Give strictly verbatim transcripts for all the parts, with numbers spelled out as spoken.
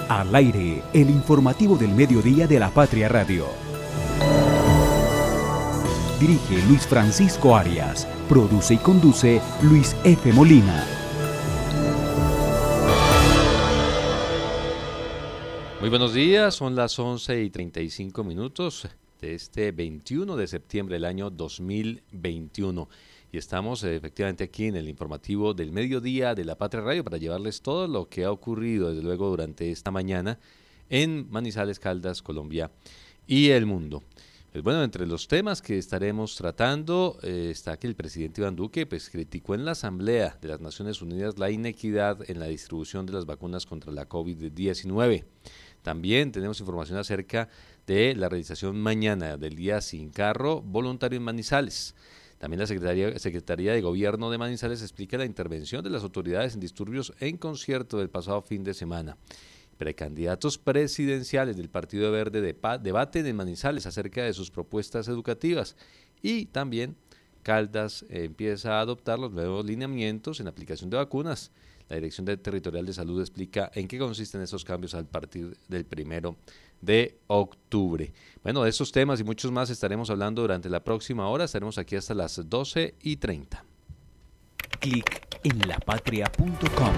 Al aire, el informativo del mediodía de la Patria Radio. Dirige Luis Francisco Arias. Produce y conduce Luis F. Molina. Muy buenos días, son las once y treinta y cinco minutos de este veintiuno de septiembre del año dos mil veintiuno. Y estamos eh, efectivamente aquí en el informativo del mediodía de la Patria Radio para llevarles todo lo que ha ocurrido desde luego durante esta mañana en Manizales, Caldas, Colombia y el mundo. Pues bueno, entre los temas que estaremos tratando eh, está que el presidente Iván Duque pues, criticó en la Asamblea de las Naciones Unidas la inequidad en la distribución de las vacunas contra la covid diecinueve. También tenemos información acerca de la realización mañana del Día Sin Carro Voluntario en Manizales. También la Secretaría, Secretaría de Gobierno de Manizales explica la intervención de las autoridades en disturbios en concierto del pasado fin de semana. Precandidatos presidenciales del Partido Verde de pa, debaten en Manizales acerca de sus propuestas educativas. Y también Caldas eh, empieza a adoptar los nuevos lineamientos en la aplicación de vacunas. La Dirección de Territorial de Salud explica en qué consisten esos cambios al partir del primero de octubre. Bueno, de estos temas y muchos más estaremos hablando durante la próxima hora. Estaremos aquí hasta las doce y treinta. Clic en la patria punto com.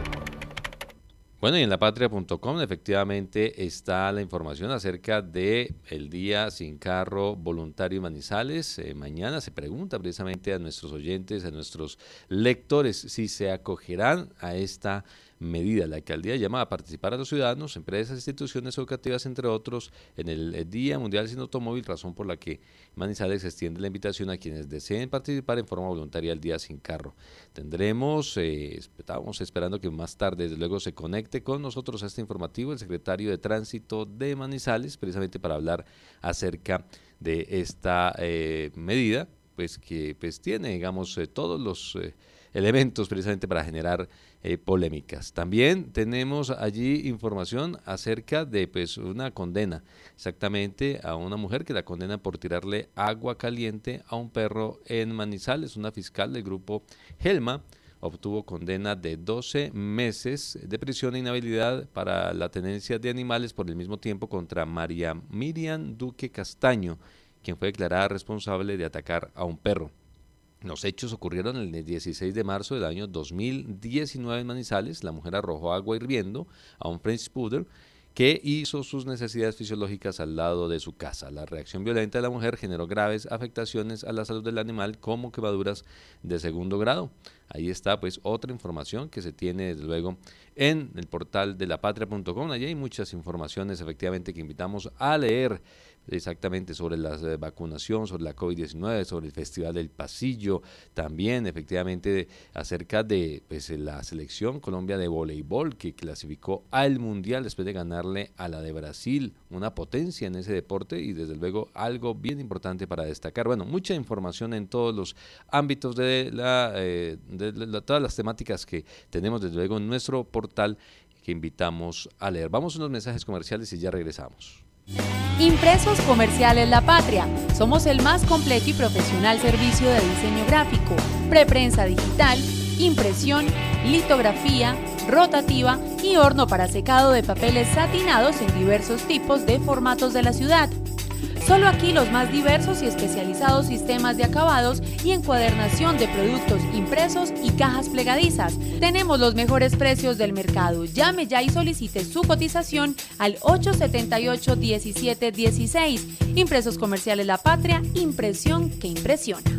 Bueno, y en la patria punto com efectivamente está la información acerca de el Día Sin Carro Voluntario Manizales. Eh, mañana se pregunta precisamente a nuestros oyentes, a nuestros lectores, si se acogerán a esta medida. La alcaldía llama a participar a los ciudadanos, empresas, instituciones educativas, entre otros, en el Día Mundial Sin Automóvil, razón por la que Manizales extiende la invitación a quienes deseen participar en forma voluntaria al Día Sin Carro. Tendremos, eh, estábamos esperando que más tarde, desde luego, se conecte con nosotros a este informativo el secretario de Tránsito de Manizales, precisamente para hablar acerca de esta eh, medida, pues que pues tiene, digamos, eh, todos los eh, elementos precisamente para generar eh, polémicas. También tenemos allí información acerca de pues una condena exactamente a una mujer que la condena por tirarle agua caliente a un perro en Manizales. Una fiscal del grupo Gelma obtuvo condena de doce meses de prisión e inhabilidad para la tenencia de animales por el mismo tiempo contra María Miriam Duque Castaño, quien fue declarada responsable de atacar a un perro. Los hechos ocurrieron el dieciséis de marzo del año dos mil diecinueve en Manizales. La mujer arrojó agua hirviendo a un French Poodle que hizo sus necesidades fisiológicas al lado de su casa. La reacción violenta de la mujer generó graves afectaciones a la salud del animal, como quemaduras de segundo grado. Ahí está pues otra información que se tiene desde luego en el portal de la patria punto com. Allí hay muchas informaciones efectivamente que invitamos a leer exactamente sobre la vacunación, sobre la covid diecinueve, sobre el Festival del Pasillo, también efectivamente acerca de pues, la selección Colombia de voleibol que clasificó al Mundial después de ganarle a la de Brasil, una potencia en ese deporte y desde luego algo bien importante para destacar. Bueno, mucha información en todos los ámbitos de, la, eh, de la, todas las temáticas que tenemos desde luego en nuestro portal que invitamos a leer. Vamos a unos mensajes comerciales y ya regresamos. Impresos Comerciales La Patria. Somos el más completo y profesional servicio de diseño gráfico, preprensa digital, impresión, litografía, rotativa y horno para secado de papeles satinados en diversos tipos de formatos de la ciudad. Solo aquí los más diversos y especializados sistemas de acabados y encuadernación de productos impresos y cajas plegadizas. Tenemos los mejores precios del mercado. Llame ya y solicite su cotización al ocho siete ocho, diecisiete dieciséis. Impresos Comerciales La Patria, impresión que impresiona.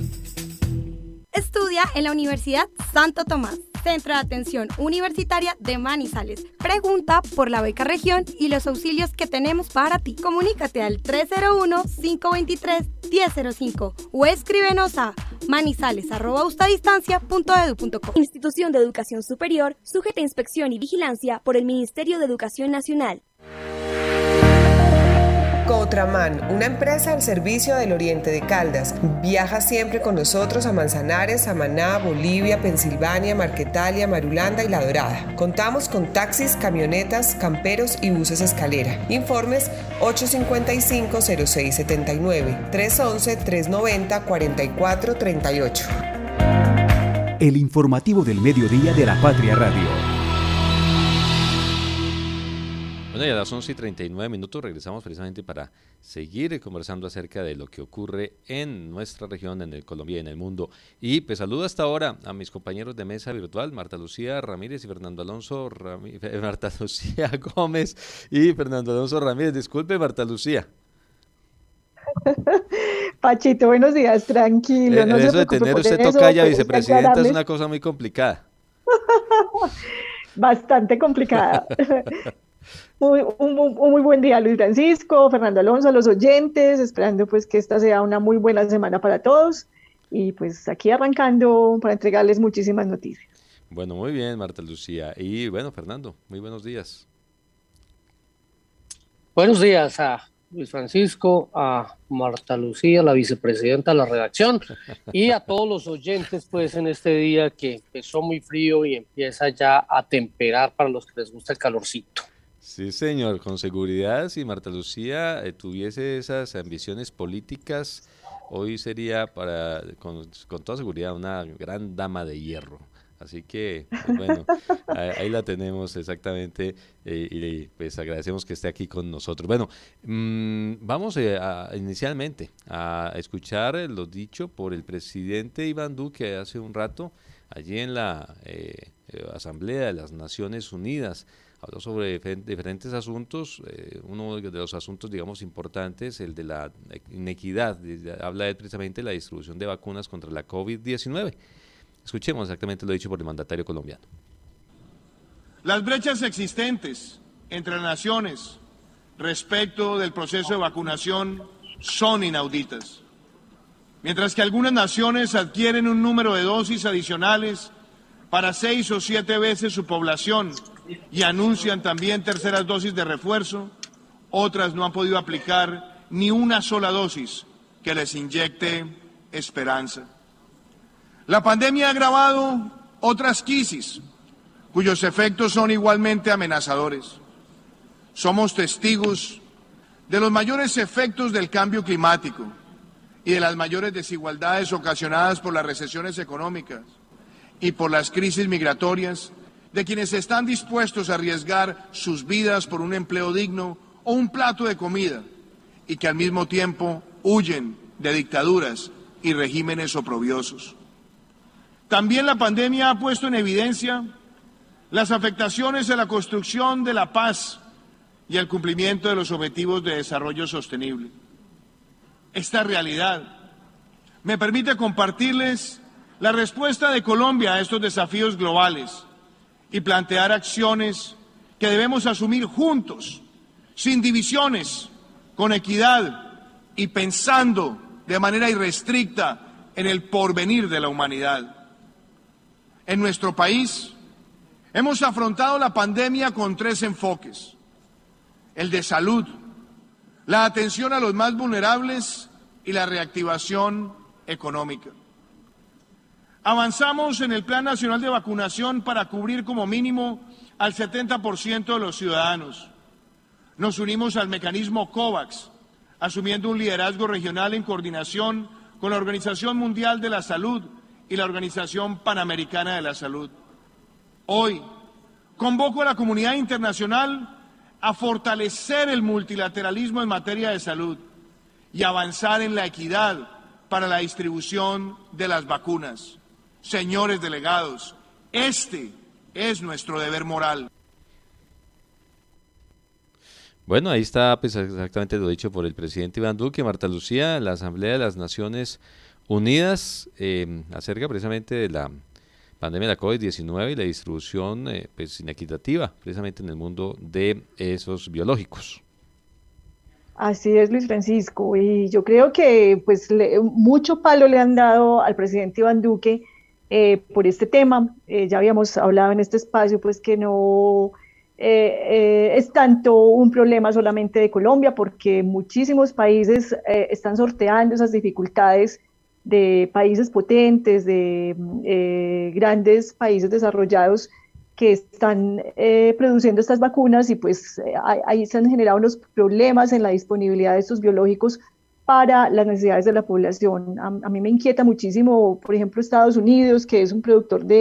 Estudia en la Universidad Santo Tomás, Centro de Atención Universitaria de Manizales. Pregunta por la beca región y los auxilios que tenemos para ti. Comunícate al tres cero uno, cinco dos tres, uno cero cero cinco o escríbenos a manizales arroba ustadistancia punto edu punto co. Institución de Educación Superior, sujeta a inspección y vigilancia por el Ministerio de Educación Nacional. Cotraman, una empresa al servicio del oriente de Caldas. Viaja siempre con nosotros a Manzanares, Samaná, Bolivia, Pensilvania, Marquetalia, Marulanda y La Dorada. Contamos con taxis, camionetas, camperos y buses escalera. Informes ocho cinco cinco, cero seis siete nueve, tres once, tres noventa, cuarenta y cuatro treinta y ocho. El informativo del mediodía de la Patria Radio. Bueno, y a las once y treinta y nueve minutos regresamos precisamente para seguir conversando acerca de lo que ocurre en nuestra región, en el Colombia y en el mundo. Y pues saludo hasta ahora a mis compañeros de mesa virtual, Marta Lucía Ramírez y Fernando Alonso Ramírez, Marta Lucía Gómez y Fernando Alonso Ramírez. Disculpe, Marta Lucía. Pachito, buenos días, tranquilo. Eh, no eso se de tener usted eso, tocaya pues, vicepresidenta es una cosa muy complicada. Bastante complicada. Muy, un, un muy buen día, Luis Francisco, Fernando Alonso, a los oyentes, esperando pues que esta sea una muy buena semana para todos y pues aquí arrancando para entregarles muchísimas noticias. Bueno, muy bien, Marta Lucía. Y bueno, Fernando, muy buenos días. Buenos días a Luis Francisco, a Marta Lucía, la vicepresidenta de la redacción, y a todos los oyentes pues en este día que empezó muy frío y empieza ya a temperar para los que les gusta el calorcito. Sí, señor, con seguridad, si Marta Lucía eh, tuviese esas ambiciones políticas, hoy sería para, con, con toda seguridad, una gran dama de hierro. Así que, pues bueno, ahí, ahí la tenemos exactamente eh, y pues agradecemos que esté aquí con nosotros. Bueno, mmm, vamos eh, a, inicialmente a escuchar lo dicho por el presidente Iván Duque hace un rato, allí en la eh, Asamblea de las Naciones Unidas. Habló sobre diferentes asuntos, eh, uno de los asuntos, digamos, importantes, el de la inequidad. Habla de, precisamente de la distribución de vacunas contra la COVID diecinueve. Escuchemos exactamente lo dicho por el mandatario colombiano. Las brechas existentes entre las naciones respecto del proceso de vacunación son inauditas. Mientras que algunas naciones adquieren un número de dosis adicionales para seis o siete veces su población y anuncian también terceras dosis de refuerzo, otras no han podido aplicar ni una sola dosis que les inyecte esperanza. La pandemia ha agravado otras crisis, cuyos efectos son igualmente amenazadores. Somos testigos de los mayores efectos del cambio climático y de las mayores desigualdades ocasionadas por las recesiones económicas y por las crisis migratorias, de quienes están dispuestos a arriesgar sus vidas por un empleo digno o un plato de comida, y que al mismo tiempo huyen de dictaduras y regímenes oprobiosos. También la pandemia ha puesto en evidencia las afectaciones a la construcción de la paz y el cumplimiento de los objetivos de desarrollo sostenible. Esta realidad me permite compartirles la respuesta de Colombia a estos desafíos globales y plantear acciones que debemos asumir juntos, sin divisiones, con equidad y pensando de manera irrestricta en el porvenir de la humanidad. En nuestro país hemos afrontado la pandemia con tres enfoques: el de salud, la atención a los más vulnerables y la reactivación económica. Avanzamos en el Plan Nacional de Vacunación para cubrir como mínimo al setenta por ciento de los ciudadanos. Nos unimos al mecanismo COVAX, asumiendo un liderazgo regional en coordinación con la Organización Mundial de la Salud y la Organización Panamericana de la Salud. Hoy, convoco a la comunidad internacional a fortalecer el multilateralismo en materia de salud y avanzar en la equidad para la distribución de las vacunas. Señores delegados, este es nuestro deber moral. Bueno, ahí está pues, exactamente lo dicho por el presidente Iván Duque. Marta Lucía, la Asamblea de las Naciones Unidas, eh, acerca precisamente de la pandemia de la COVID diecinueve y la distribución eh, pues, inequitativa precisamente en el mundo de esos biológicos. Así es, Luis Francisco, y yo creo que pues le, mucho palo le han dado al presidente Iván Duque eh, por este tema. Eh, ya habíamos hablado en este espacio pues que no eh, eh, es tanto un problema solamente de Colombia, porque muchísimos países eh, están sorteando esas dificultades de países potentes, de eh, grandes países desarrollados que están eh, produciendo estas vacunas y pues eh, ahí se han generado unos problemas en la disponibilidad de estos biológicos para las necesidades de la población. A, a mí me inquieta muchísimo, por ejemplo, Estados Unidos, que es un productor de,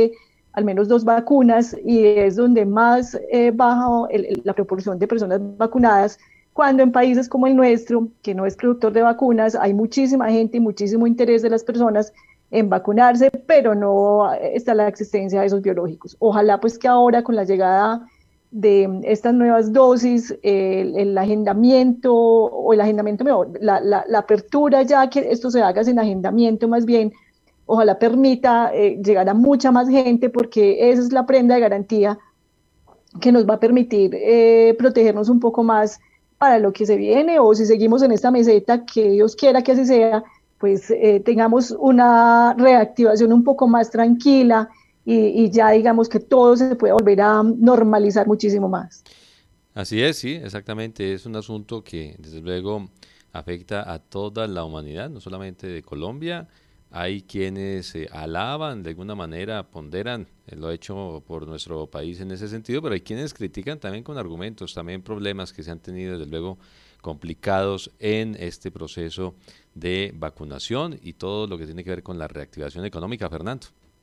al menos dos vacunas, y es donde más eh, baja el, el, la proporción de personas vacunadas, cuando en países como el nuestro, que no es productor de vacunas, hay muchísima gente y muchísimo interés de las personas en vacunarse, pero no está la existencia de esos biológicos. Ojalá pues que ahora con la llegada de estas nuevas dosis, el, el agendamiento, o el agendamiento mejor, la, la, la apertura ya que esto se haga sin agendamiento más bien, ojalá permita eh, llegar a mucha más gente, porque esa es la prenda de garantía que nos va a permitir eh, protegernos un poco más para lo que se viene, o si seguimos en esta meseta, que Dios quiera que así sea, pues eh, tengamos una reactivación un poco más tranquila y, y ya digamos que todo se puede volver a normalizar muchísimo más. Así es, sí, exactamente, es un asunto que desde luego afecta a toda la humanidad, no solamente de Colombia. Hay quienes eh, alaban, de alguna manera ponderan eh, lo hecho por nuestro país en ese sentido, pero hay quienes critican también con argumentos, también problemas que se han tenido desde luego complicados en este proceso de vacunación y todo lo que tiene que ver con la reactivación económica. Fernando.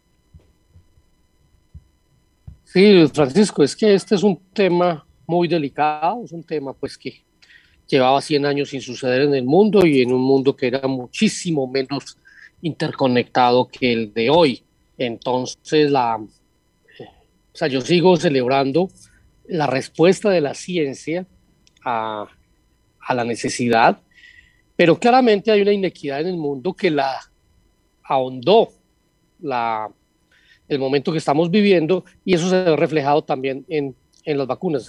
Sí, Francisco, es que este es un tema muy delicado, es un tema pues que llevaba cien años sin suceder en el mundo, y en un mundo que era muchísimo menos interconectado que el de hoy. Entonces, la, o sea, yo sigo celebrando la respuesta de la ciencia a, a la necesidad, pero claramente hay una inequidad en el mundo que la ahondó la, el momento que estamos viviendo, y eso se ve reflejado también en, en las vacunas.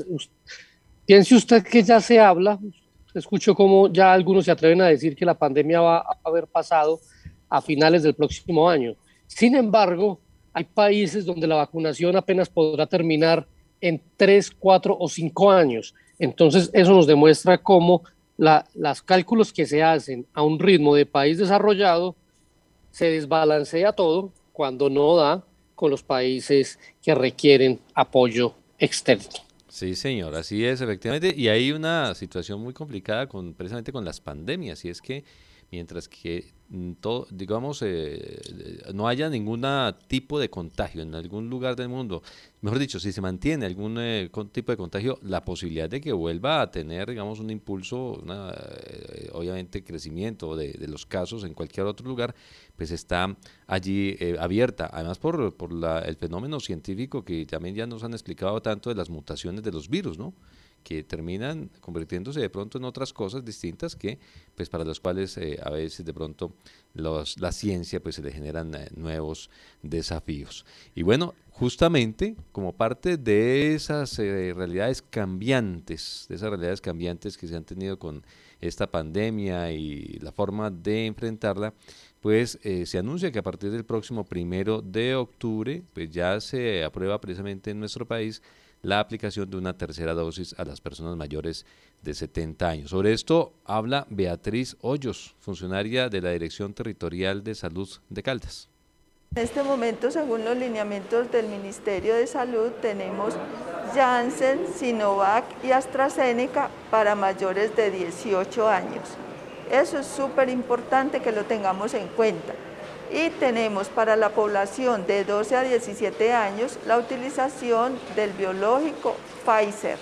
Piense usted que ya se habla, escucho como ya algunos se atreven a decir que la pandemia va a haber pasado a finales del próximo año. Sin embargo, hay países donde la vacunación apenas podrá terminar en tres, cuatro o cinco años. Entonces, eso nos demuestra cómo la, los cálculos que se hacen a un ritmo de país desarrollado se desbalancea todo cuando no da con los países que requieren apoyo externo. Sí, señor, así es, efectivamente. Y hay una situación muy complicada con, precisamente con las pandemias, y es que mientras que todo, digamos, eh, no haya ningún tipo de contagio en algún lugar del mundo, mejor dicho, si se mantiene algún eh, tipo de contagio, la posibilidad de que vuelva a tener, digamos, un impulso, una, eh, obviamente, crecimiento de, de los casos en cualquier otro lugar, pues está allí eh, abierta, además por, por la, el fenómeno científico que también ya nos han explicado tanto de las mutaciones de los virus, ¿no?, que terminan convirtiéndose de pronto en otras cosas distintas que, pues, para las cuales eh, a veces de pronto los, la ciencia pues se le generan eh, nuevos desafíos. Y bueno, justamente como parte de esas eh, realidades cambiantes, de esas realidades cambiantes que se han tenido con esta pandemia y la forma de enfrentarla, pues eh, se anuncia que a partir del próximo primero de octubre, pues ya se aprueba precisamente en nuestro país la aplicación de una tercera dosis a las personas mayores de setenta años. Sobre esto habla Beatriz Hoyos, funcionaria de la Dirección Territorial de Salud de Caldas. En este momento, según los lineamientos del Ministerio de Salud, tenemos Janssen, Sinovac y AstraZeneca para mayores de dieciocho años. Eso es súper importante que lo tengamos en cuenta. Y tenemos para la población de doce a diecisiete años la utilización del biológico Pfizer.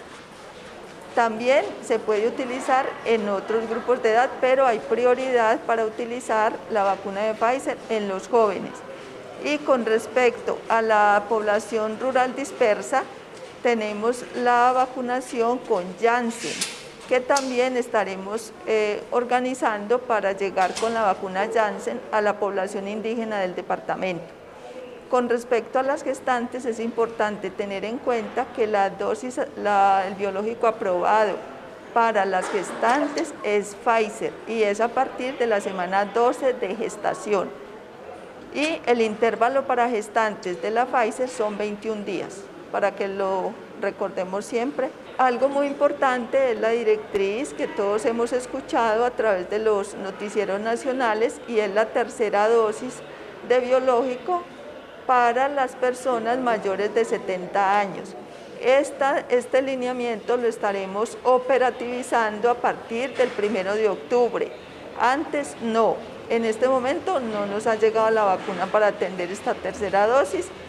También se puede utilizar en otros grupos de edad, pero hay prioridad para utilizar la vacuna de Pfizer en los jóvenes. Y con respecto a la población rural dispersa, tenemos la vacunación con Janssen, que también estaremos eh, organizando para llegar con la vacuna Janssen a la población indígena del departamento. Con respecto a las gestantes, es importante tener en cuenta que la dosis, la, el biológico aprobado para las gestantes es Pfizer y es a partir de la semana doce de gestación. Y el intervalo para gestantes de la Pfizer son veintiún días, para que lo recordemos siempre. Algo muy importante es la directriz que todos hemos escuchado a través de los noticieros nacionales, y es la tercera dosis de biológico para las personas mayores de setenta años. Esta, este lineamiento lo estaremos operativizando a partir del primero de octubre. Antes no, en este momento no nos ha llegado la vacuna para atender esta tercera dosis,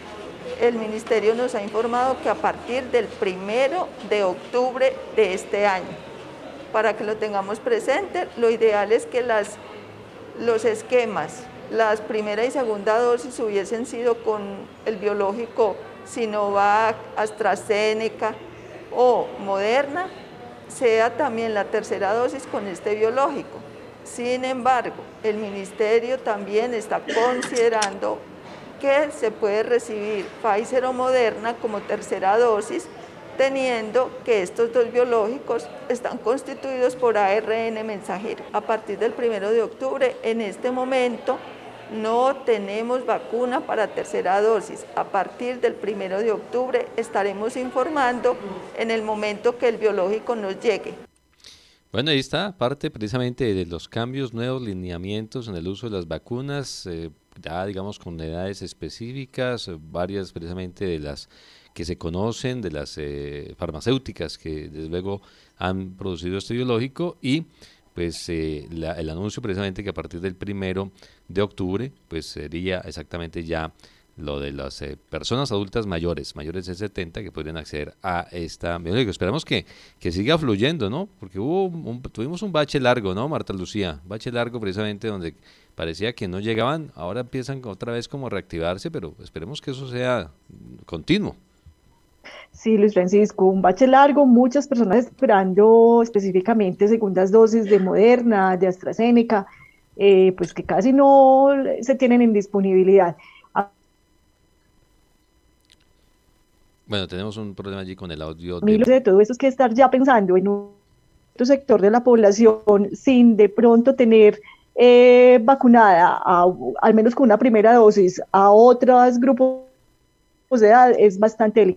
el Ministerio nos ha informado que a partir del primero de octubre de este año. Para que lo tengamos presente, lo ideal es que las, los esquemas, las primera y segunda dosis hubiesen sido con el biológico Sinovac, AstraZeneca o Moderna, sea también la tercera dosis con este biológico. Sin embargo, el Ministerio también está considerando que se puede recibir Pfizer o Moderna como tercera dosis, teniendo que estos dos biológicos están constituidos por A R N mensajero. A partir del primero de octubre, en este momento, no tenemos vacuna para tercera dosis. A partir del primero de octubre estaremos informando en el momento que el biológico nos llegue. Bueno, ahí está parte precisamente de los cambios, nuevos lineamientos en el uso de las vacunas, eh, ya digamos con edades específicas, varias precisamente de las que se conocen, de las eh, farmacéuticas que desde luego han producido este biológico y pues eh, la, el anuncio precisamente que a partir del primero de octubre pues sería exactamente ya lo de las eh, personas adultas mayores, mayores de setenta, que podrían acceder a esta biológica. Esperamos que, que siga fluyendo, ¿no? Porque hubo un, un, tuvimos un bache largo, ¿no, Marta Lucía? Bache largo precisamente donde parecía que no llegaban, ahora empiezan otra vez como a reactivarse, pero esperemos que eso sea continuo. Sí, Luis Francisco, un bache largo, muchas personas esperando específicamente segundas dosis de Moderna, de AstraZeneca, eh, pues que casi no se tienen en disponibilidad. Bueno, tenemos un problema allí con el audio. De... de todo eso es que estar ya pensando en un sector de la población sin de pronto tener eh, vacunada, a, al menos con una primera dosis, a otros grupos de edad es bastante delicado.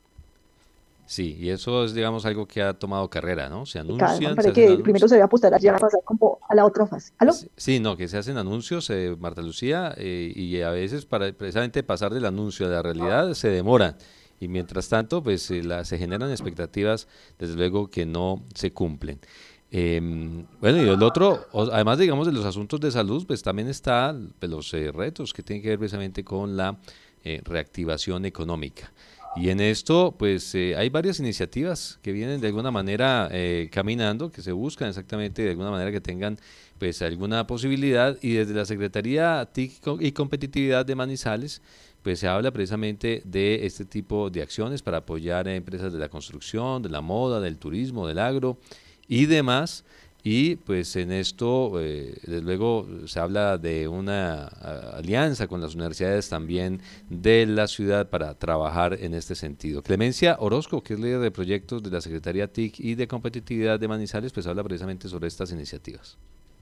Sí, y eso es, digamos, algo que ha tomado carrera, ¿no? Se anuncian. Para que anuncios. Primero se debe apostar a ya pasar como a la otra fase. ¿Aló? Sí, sí, no, que se hacen anuncios, eh, Marta Lucía, eh, y a veces para precisamente pasar del anuncio a la realidad se demoran. Y mientras tanto, pues eh, la, se generan expectativas, desde luego, que no se cumplen. Eh, bueno, y el otro, además, digamos, de los asuntos de salud, pues también están pues, los eh, retos que tienen que ver precisamente con la eh, reactivación económica. Y en esto, pues eh, hay varias iniciativas que vienen de alguna manera eh, caminando, que se buscan exactamente de alguna manera que tengan pues alguna posibilidad. Y desde la Secretaría T I C y Competitividad de Manizales, pues se habla precisamente de este tipo de acciones para apoyar a empresas de la construcción, de la moda, del turismo, del agro y demás. Y pues en esto, eh, desde luego, se habla de una a, alianza con las universidades también de la ciudad para trabajar en este sentido. Clemencia Orozco, que es líder de proyectos de la Secretaría T I C y de Competitividad de Manizales, pues habla precisamente sobre estas iniciativas.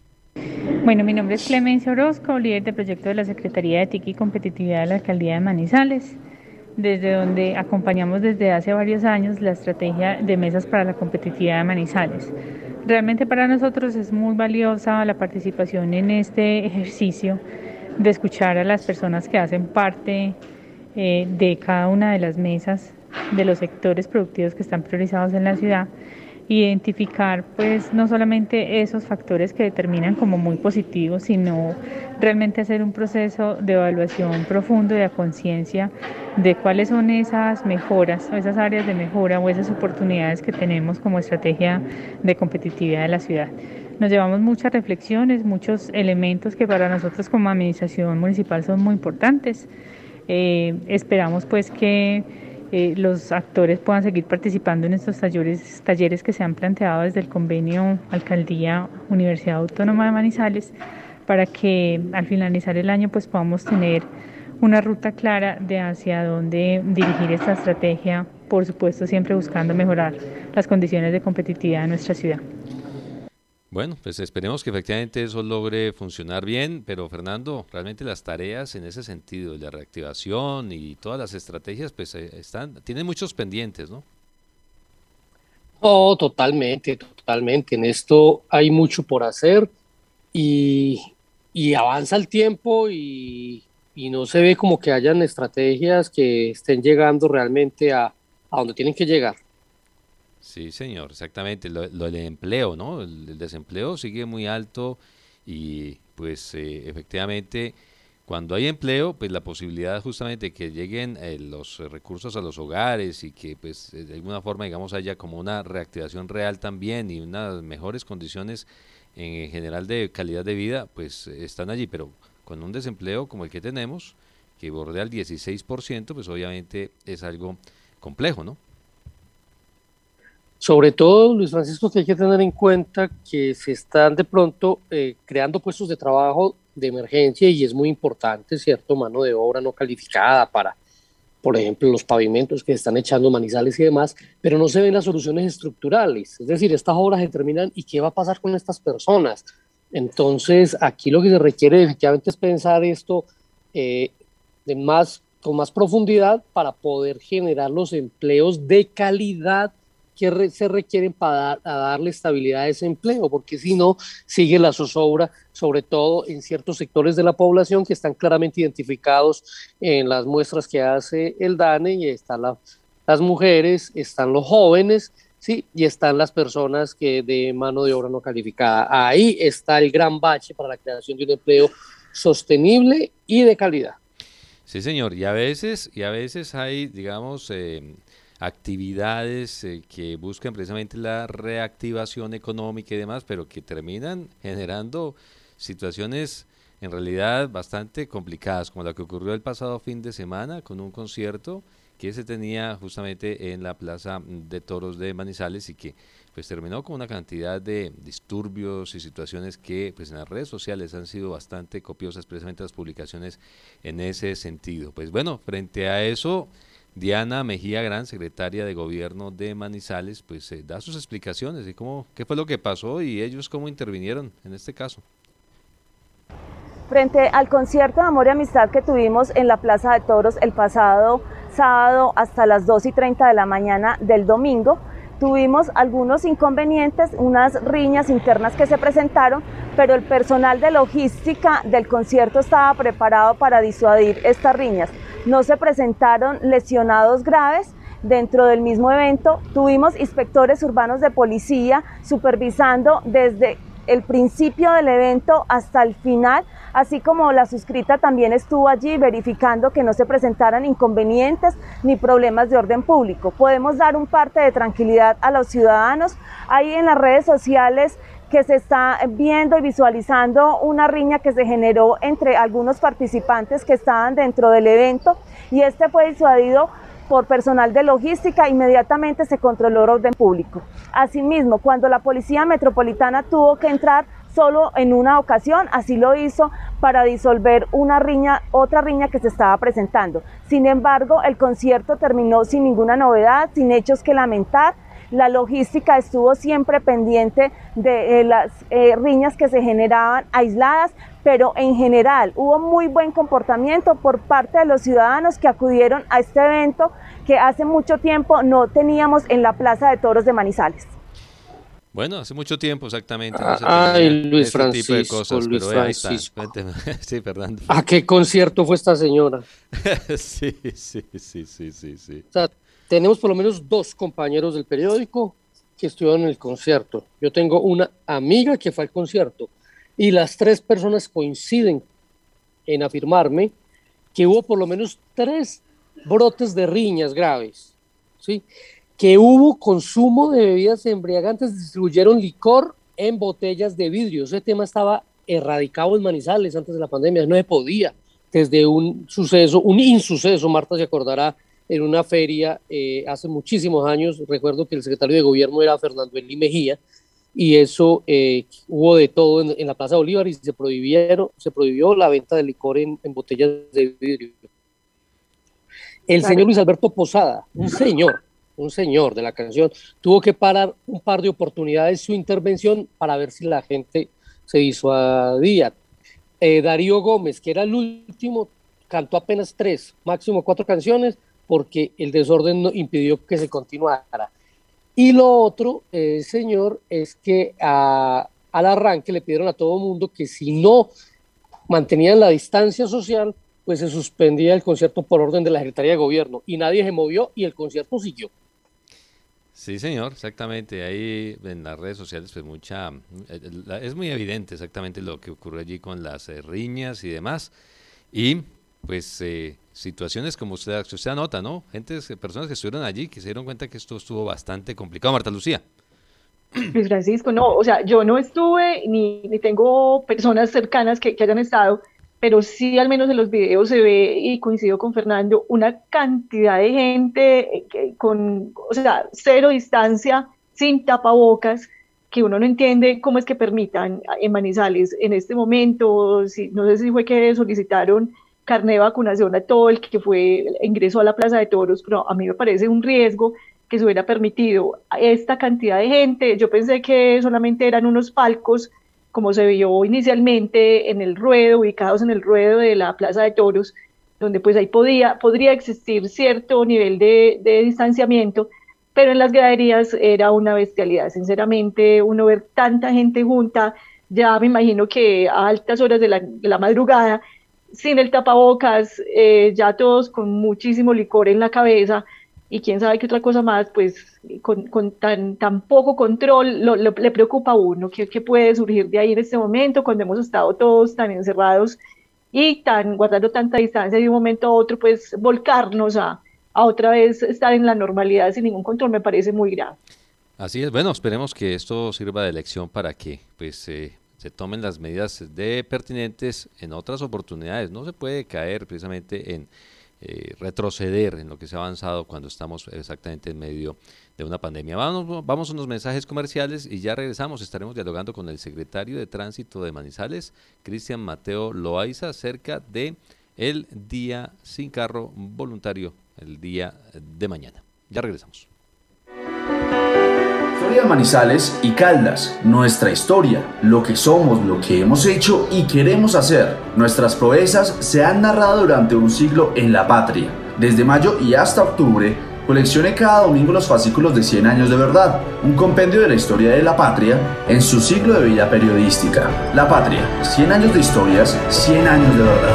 Bueno, mi nombre es Clemencia Orozco, líder de proyecto de la Secretaría de T I C y Competitividad de la Alcaldía de Manizales, desde donde acompañamos desde hace varios años la estrategia de mesas para la competitividad de Manizales. Realmente para nosotros es muy valiosa la participación en este ejercicio de escuchar a las personas que hacen parte eh, de cada una de las mesas de los sectores productivos que están priorizados en la ciudad, identificar pues no solamente esos factores que determinan como muy positivos, sino realmente hacer un proceso de evaluación profundo de la conciencia de cuáles son esas mejoras o esas áreas de mejora o esas oportunidades que tenemos como estrategia de competitividad de la ciudad. Nos llevamos muchas reflexiones, muchos elementos que para nosotros como administración municipal son muy importantes. Eh, esperamos pues que Eh, los actores puedan seguir participando en estos talleres, talleres que se han planteado desde el convenio Alcaldía Universidad Autónoma de Manizales, para que al finalizar el año pues podamos tener una ruta clara de hacia dónde dirigir esta estrategia, por supuesto siempre buscando mejorar las condiciones de competitividad de nuestra ciudad. Bueno, pues esperemos que efectivamente eso logre funcionar bien, pero Fernando, realmente las tareas en ese sentido, de la reactivación y todas las estrategias, pues están, tienen muchos pendientes, ¿no? Oh, totalmente, totalmente. En esto hay mucho por hacer y, y avanza el tiempo y, y no se ve como que hayan estrategias que estén llegando realmente a, a donde tienen que llegar. Sí, señor, exactamente. Lo, lo del empleo, ¿no? El, el desempleo sigue muy alto y pues eh, efectivamente cuando hay empleo, pues la posibilidad justamente de que lleguen eh, los recursos a los hogares y que pues de alguna forma, digamos, haya como una reactivación real también y unas mejores condiciones en general de calidad de vida, pues están allí, pero con un desempleo como el que tenemos, que bordea el dieciséis por ciento, pues obviamente es algo complejo, ¿no? Sobre todo, Luis Francisco, que hay que tener en cuenta que se están de pronto eh, creando puestos de trabajo de emergencia y es muy importante, ¿cierto? Mano de obra no calificada para, por ejemplo, los pavimentos que están echando Manizales y demás, pero no se ven las soluciones estructurales. Es decir, estas obras se terminan y ¿qué va a pasar con estas personas? Entonces, aquí lo que se requiere efectivamente es pensar esto eh, de más, con más profundidad para poder generar los empleos de calidad que re, se requieren para dar, a darle estabilidad a ese empleo, porque si no, sigue la zozobra, sobre todo en ciertos sectores de la población que están claramente identificados en las muestras que hace el DANE, y están la, las mujeres, están los jóvenes, ¿sí? Y están las personas que de mano de obra no calificada. Ahí está el gran bache para la creación de un empleo sostenible y de calidad. Sí, señor, y a veces, y a veces hay, digamos, eh, actividades eh, que buscan precisamente la reactivación económica y demás, pero que terminan generando situaciones en realidad bastante complicadas, como la que ocurrió el pasado fin de semana con un concierto que se tenía justamente en la Plaza de Toros de Manizales y que pues terminó con una cantidad de disturbios y situaciones que pues en las redes sociales han sido bastante copiosas, precisamente las publicaciones en ese sentido. Pues bueno, frente a eso, Diana Mejía Gran, secretaria de Gobierno de Manizales, pues eh, da sus explicaciones y cómo, qué fue lo que pasó y ellos cómo intervinieron en este caso. Frente al concierto de Amor y Amistad que tuvimos en la Plaza de Toros el pasado sábado hasta las dos y treinta de la mañana del domingo, tuvimos algunos inconvenientes, unas riñas internas que se presentaron, pero el personal de logística del concierto estaba preparado para disuadir estas riñas. No se presentaron lesionados graves. Dentro del mismo evento tuvimos inspectores urbanos de policía supervisando desde el principio del evento hasta el final, así como la suscrita también estuvo allí verificando que no se presentaran inconvenientes ni problemas de orden público. Podemos dar un parte de tranquilidad a los ciudadanos. Ahí en las redes sociales que se está viendo y visualizando una riña que se generó entre algunos participantes que estaban dentro del evento, y este fue disuadido por personal de logística. Inmediatamente se controló el orden público. Asimismo, cuando la Policía Metropolitana tuvo que entrar solo en una ocasión, así lo hizo para disolver una riña, otra riña que se estaba presentando. Sin embargo, el concierto terminó sin ninguna novedad, sin hechos que lamentar. La logística estuvo siempre pendiente de eh, las eh, riñas que se generaban aisladas, pero en general hubo muy buen comportamiento por parte de los ciudadanos que acudieron a este evento que hace mucho tiempo no teníamos en la Plaza de Toros de Manizales. Bueno, hace mucho tiempo exactamente. No Ay, Luis este Francisco, tipo de cosas, Luis pero Francisco. Sí, Fernando. ¿A qué concierto fue esta señora? sí, sí, sí, sí, sí, sí. O sea, tenemos por lo menos dos compañeros del periódico que estuvieron en el concierto. Yo tengo una amiga que fue al concierto y las tres personas coinciden en afirmarme que hubo por lo menos tres brotes de riñas graves, ¿sí? Que hubo consumo de bebidas embriagantes, distribuyeron licor en botellas de vidrio. Ese tema estaba erradicado en Manizales antes de la pandemia, no se podía. Desde un suceso, un insuceso, Marta se acordará, en una feria eh, hace muchísimos años, recuerdo que el secretario de gobierno era Fernando Elí Mejía, y eso eh, hubo de todo en, en la Plaza de Bolívar y se prohibieron, se prohibió la venta de licor en, en botellas de vidrio. El claro. señor Luis Alberto Posada, un señor, un señor de la canción, tuvo que parar un par de oportunidades su intervención para ver si la gente se disuadía. Eh, Darío Gómez, que era el último, cantó apenas tres, máximo cuatro canciones, porque el desorden no impidió que se continuara. Y lo otro, eh, señor, es que a, al arranque le pidieron a todo el mundo que si no mantenían la distancia social, pues se suspendía el concierto por orden de la Secretaría de Gobierno, y nadie se movió y el concierto siguió. Sí, señor, exactamente. Ahí en las redes sociales pues mucha, es muy evidente exactamente lo que ocurre allí con las eh, riñas y demás. Y pues eh, situaciones como usted, usted anota, ¿no? Gente, personas que estuvieron allí que se dieron cuenta que esto estuvo bastante complicado. Marta Lucía. Luis Francisco, no, o sea, yo no estuve ni, ni tengo personas cercanas que, que hayan estado, pero sí al menos en los videos se ve, y coincido con Fernando, una cantidad de gente que, con, o sea, cero distancia, sin tapabocas, que uno no entiende cómo es que permitan en Manizales en este momento. Si, no sé si fue que solicitaron carné de vacunación a todo el que fue ingreso a la Plaza de Toros, pero a mí me parece un riesgo que se hubiera permitido a esta cantidad de gente. Yo pensé que solamente eran unos palcos, como se vio inicialmente en el ruedo, ubicados en el ruedo de la Plaza de Toros, donde pues ahí podía, podría existir cierto nivel de, de distanciamiento, pero en las graderías era una bestialidad. Sinceramente, uno ver tanta gente junta, ya me imagino que a altas horas de la, de la madrugada, sin el tapabocas, eh, ya todos con muchísimo licor en la cabeza, y quién sabe qué otra cosa más, pues con, con tan, tan poco control, lo, lo, le preocupa a uno. ¿Qué, ¿Qué puede surgir de ahí en este momento, cuando hemos estado todos tan encerrados y tan guardando tanta distancia, de un momento a otro, pues volcarnos a, a otra vez estar en la normalidad sin ningún control? Me parece muy grave. Así es, bueno, esperemos que esto sirva de lección para que pues eh, se tomen las medidas de pertinentes en otras oportunidades. No se puede caer precisamente en Eh, retroceder en lo que se ha avanzado cuando estamos exactamente en medio de una pandemia. Vamos, vamos a unos mensajes comerciales y ya regresamos. Estaremos dialogando con el secretario de Tránsito de Manizales, Cristian Mateo Loaiza, acerca de el día sin carro voluntario, el día de mañana. Ya regresamos. Historia de Manizales y Caldas, nuestra historia, lo que somos, lo que hemos hecho y queremos hacer. Nuestras proezas se han narrado durante un siglo en la patria. Desde mayo y hasta octubre, coleccione cada domingo los fascículos de cien años de verdad, un compendio de la historia de la patria en su siglo de vida periodística. La Patria, cien años de historias, cien años de verdad.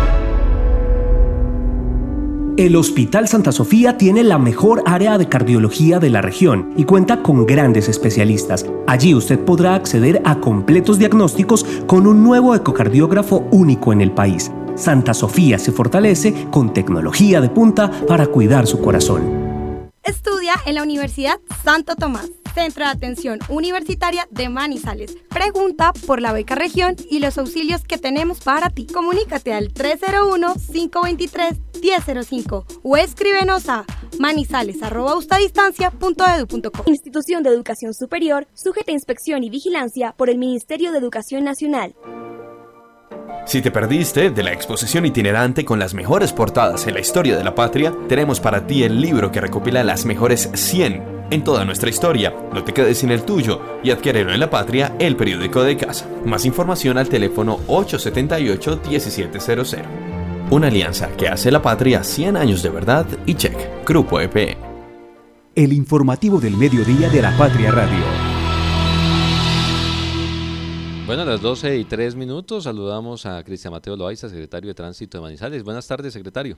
El Hospital Santa Sofía tiene la mejor área de cardiología de la región y cuenta con grandes especialistas. Allí usted podrá acceder a completos diagnósticos con un nuevo ecocardiógrafo único en el país. Santa Sofía se fortalece con tecnología de punta para cuidar su corazón. Estudia en la Universidad Santo Tomás, Centro de Atención Universitaria de Manizales. Pregunta por la beca región y los auxilios que tenemos para ti. Comunícate al tres cero uno, cinco dos tres, uno cero cero cinco o escríbenos a manizales arroba ustadistancia punto edu punto co. Institución de Educación Superior, sujeta a inspección y vigilancia por el Ministerio de Educación Nacional. Si te perdiste de la exposición itinerante con las mejores portadas en la historia de la patria, tenemos para ti el libro que recopila las mejores cien en toda nuestra historia. No te quedes sin el tuyo y adquiérelo en La Patria, el periódico de casa. Más información al teléfono ocho siete ocho, uno siete cero cero. Una alianza que hace La Patria cien años de verdad y check. Grupo E P E. El informativo del mediodía de La Patria Radio. Bueno, a las doce y tres minutos saludamos a Cristian Mateo Loaiza, secretario de Tránsito de Manizales. Buenas tardes, secretario.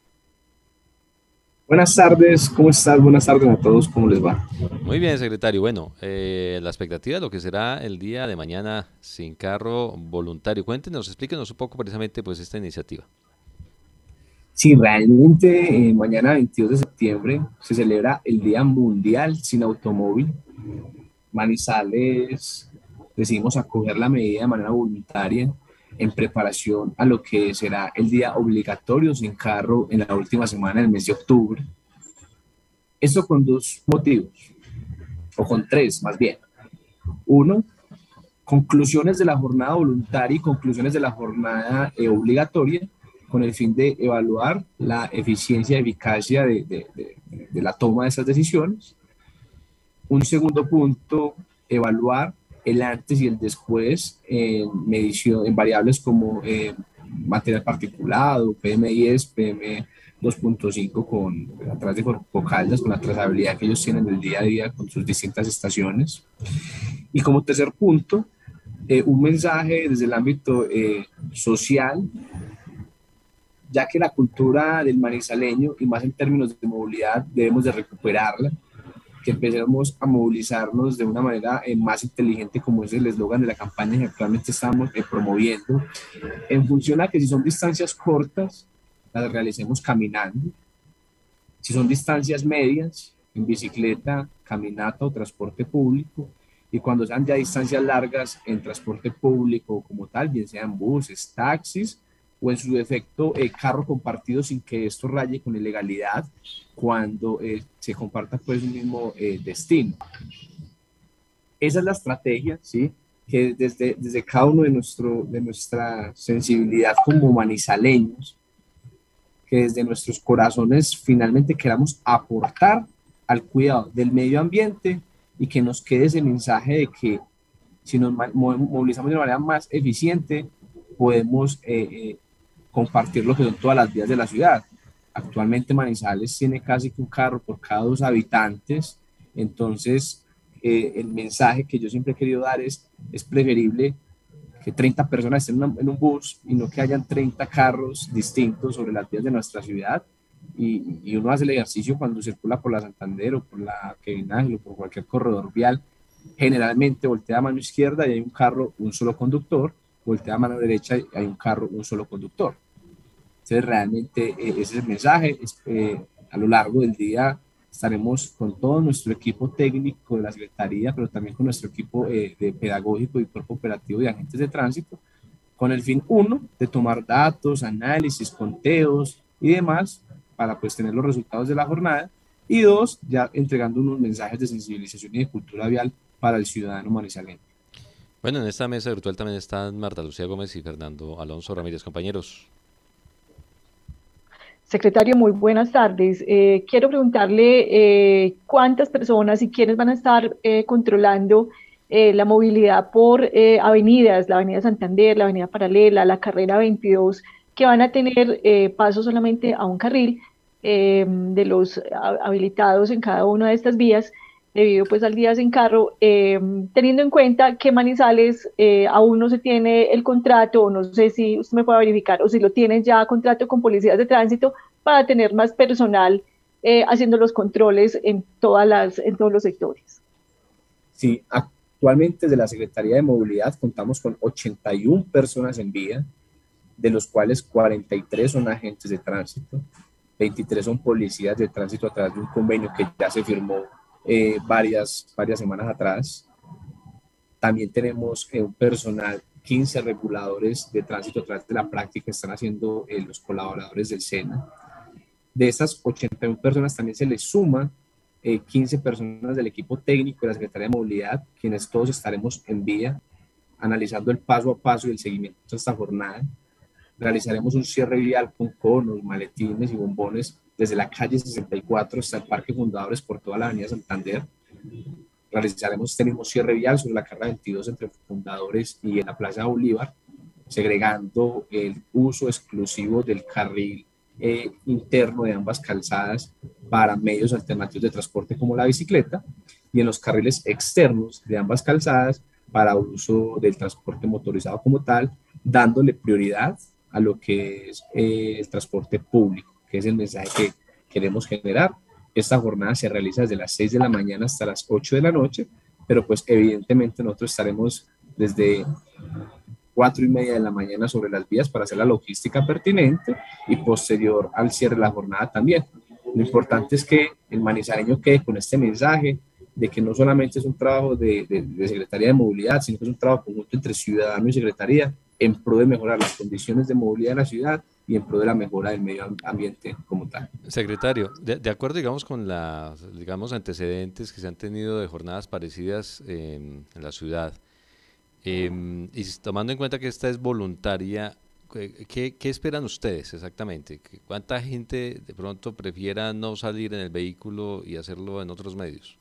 Buenas tardes, ¿cómo estás? Buenas tardes a todos, ¿cómo les va? Muy bien, secretario. Bueno, eh, la expectativa de lo que será el día de mañana sin carro voluntario. Cuéntenos, explíquenos un poco precisamente pues esta iniciativa. Sí, realmente eh, mañana veintidós de septiembre se celebra el Día Mundial sin Automóvil. Manizales decidimos acoger la medida de manera voluntaria en preparación a lo que será el día obligatorio sin carro en la última semana del mes de octubre. Esto con dos motivos, o con tres más bien. Uno, conclusiones de la jornada voluntaria y conclusiones de la jornada eh, obligatoria con el fin de evaluar la eficiencia y eficacia de, de, de, de la toma de esas decisiones. Un segundo punto, evaluar el antes y el después en medición, en variables como eh, material particulado, P M diez, P M dos punto cinco con, a través de Corpo Caldas, con la trazabilidad que ellos tienen del día a día con sus distintas estaciones. Y como tercer punto, eh, un mensaje desde el ámbito eh, social, ya que la cultura del manizaleño, y más en términos de movilidad, debemos de recuperarla. que empecemos a movilizarnos de una manera eh, más inteligente, como es el eslogan de la campaña que actualmente estamos eh, promoviendo, en función a que si son distancias cortas, las realicemos caminando, si son distancias medias, en bicicleta, caminata o transporte público, y cuando sean ya distancias largas en transporte público como tal, bien sean buses, taxis, o en su defecto eh, carro compartido sin que esto raye con ilegalidad cuando eh, se comparta pues un mismo eh, destino. Esa es la estrategia, ¿sí? Que desde, desde cada uno de, nuestro, de nuestra sensibilidad como manizaleños, que desde nuestros corazones finalmente queramos aportar al cuidado del medio ambiente y que nos quede ese mensaje de que si nos movilizamos de una manera más eficiente, podemos eh, eh, compartir lo que son todas las vías de la ciudad. Actualmente Manizales tiene casi que un carro por cada dos habitantes, entonces eh, el mensaje que yo siempre he querido dar es, es preferible que treinta personas estén en, una, en un bus y no que hayan treinta carros distintos sobre las vías de nuestra ciudad, y, y uno hace el ejercicio cuando circula por la Santander o por la Kevin Ángel o por cualquier corredor vial, generalmente voltea a mano izquierda y hay un carro, un solo conductor, voltea a mano derecha y hay un carro, un solo conductor. Entonces realmente eh, ese es el mensaje. Eh, a lo largo del día estaremos con todo nuestro equipo técnico de la Secretaría, pero también con nuestro equipo eh, de pedagógico y cuerpo operativo de agentes de tránsito, con el fin, uno, de tomar datos, análisis, conteos y demás, para pues tener los resultados de la jornada, y dos, ya entregando unos mensajes de sensibilización y de cultura vial para el ciudadano manizaleño. Bueno, en esta mesa virtual también están Marta Lucía Gómez y Fernando Alonso Ramírez. Compañeros. Secretario, muy buenas tardes. Eh, quiero preguntarle eh, cuántas personas y quiénes van a estar eh, controlando eh, la movilidad por eh, avenidas, la avenida Santander, la avenida Paralela, la carrera veintidós, que van a tener eh, paso solamente a un carril eh, de los habilitados en cada una de estas vías, debido pues al día sin carro, eh, teniendo en cuenta que Manizales eh, aún no se tiene el contrato, o no sé si usted me puede verificar, o si lo tienen ya contrato con policías de tránsito para tener más personal eh, haciendo los controles en, todas las, en todos los sectores. Sí, actualmente desde la Secretaría de Movilidad contamos con ochenta y una personas en vía, de los cuales cuarenta y tres son agentes de tránsito, veintitrés son policías de tránsito a través de un convenio que ya se firmó Eh, varias, varias semanas atrás. También tenemos eh, un personal, quince reguladores de tránsito a través de la práctica que están haciendo eh, los colaboradores del SENA. De esas ochenta y una personas también se les suman eh, quince personas del equipo técnico de la Secretaría de Movilidad, quienes todos estaremos en vía analizando el paso a paso y el seguimiento de esta jornada. Realizaremos un cierre vial con conos, maletines y bombones desde la calle sesenta y cuatro hasta el Parque Fundadores por toda la avenida Santander. Realizaremos este mismo cierre vial sobre la carrera veintidós entre Fundadores y en la Plaza Bolívar, segregando el uso exclusivo del carril eh, interno de ambas calzadas para medios alternativos de transporte como la bicicleta, y en los carriles externos de ambas calzadas para uso del transporte motorizado como tal, dándole prioridad a lo que es eh, el transporte público, que es el mensaje que queremos generar. Esta jornada se realiza desde las seis de la mañana hasta las ocho de la noche, pero pues evidentemente nosotros estaremos desde cuatro y media de la mañana sobre las vías para hacer la logística pertinente y posterior al cierre de la jornada también. Lo importante es que el manizaleño quede con este mensaje de que no solamente es un trabajo de, de, de Secretaría de Movilidad, sino que es un trabajo conjunto entre ciudadano y Secretaría en pro de mejorar las condiciones de movilidad de la ciudad y en pro de la mejora del medio ambiente como tal. Secretario, de, de acuerdo, digamos, con los digamos, antecedentes que se han tenido de jornadas parecidas eh, en la ciudad, eh, y tomando en cuenta que esta es voluntaria, ¿qué, qué esperan ustedes exactamente? ¿Cuánta gente de pronto prefiera no salir en el vehículo y hacerlo en otros medios?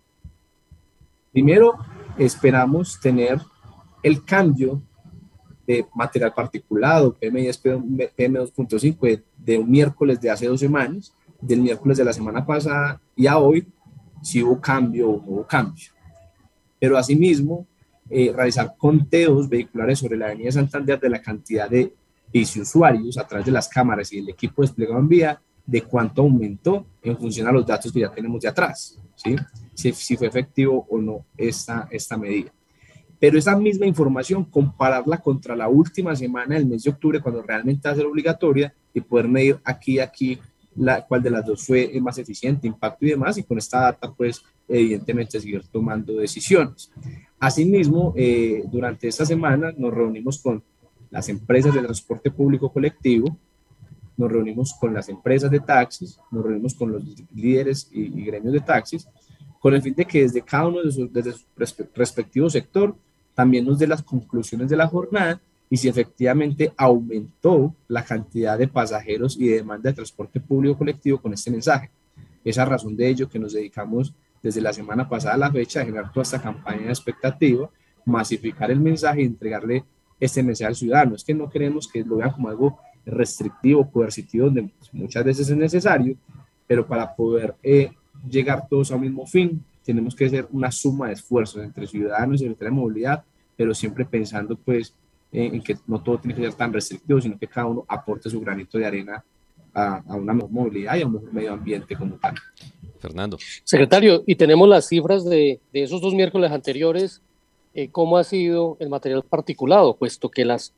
Primero, esperamos tener el cambio de material particulado, P M diez, P M dos punto cinco, de, de un miércoles de hace dos semanas, del miércoles de la semana pasada y a hoy, si hubo cambio o no hubo cambio. Pero asimismo, eh, realizar conteos vehiculares sobre la avenida Santander de la cantidad de biciusuarios a través de las cámaras y el equipo desplegado en vía, de cuánto aumentó en función a los datos que ya tenemos de atrás, ¿sí? si, si fue efectivo o no esta, esta medida. Pero esa misma información, compararla contra la última semana del mes de octubre, cuando realmente va a ser obligatoria, y poder medir aquí y aquí la, cuál de las dos fue más eficiente, impacto y demás, y con esta data, pues, evidentemente, seguir tomando decisiones. Asimismo, eh, durante esta semana nos reunimos con las empresas de transporte público colectivo, nos reunimos con las empresas de taxis, nos reunimos con los líderes y, y gremios de taxis, con el fin de que desde cada uno de sus, desde su respectivo sector también nos dé las conclusiones de la jornada y si efectivamente aumentó la cantidad de pasajeros y de demanda de transporte público colectivo con este mensaje. Esa razón de ello que nos dedicamos desde la semana pasada a la fecha a generar toda esta campaña de expectativa, masificar el mensaje y entregarle este mensaje al ciudadano. Es que no queremos que lo vean como algo restrictivo, coercitivo, donde muchas veces es necesario, pero para poder eh, llegar todos al mismo fin, tenemos que hacer una suma de esfuerzos entre ciudadanos y Secretaría de Movilidad, pero siempre pensando pues eh, en que no todo tiene que ser tan restrictivo, sino que cada uno aporte su granito de arena a, a una mejor movilidad y a un mejor medio ambiente como tal. Fernando. Secretario, y tenemos las cifras de, de esos dos miércoles anteriores, eh, ¿cómo ha sido el material particulado? Puesto que las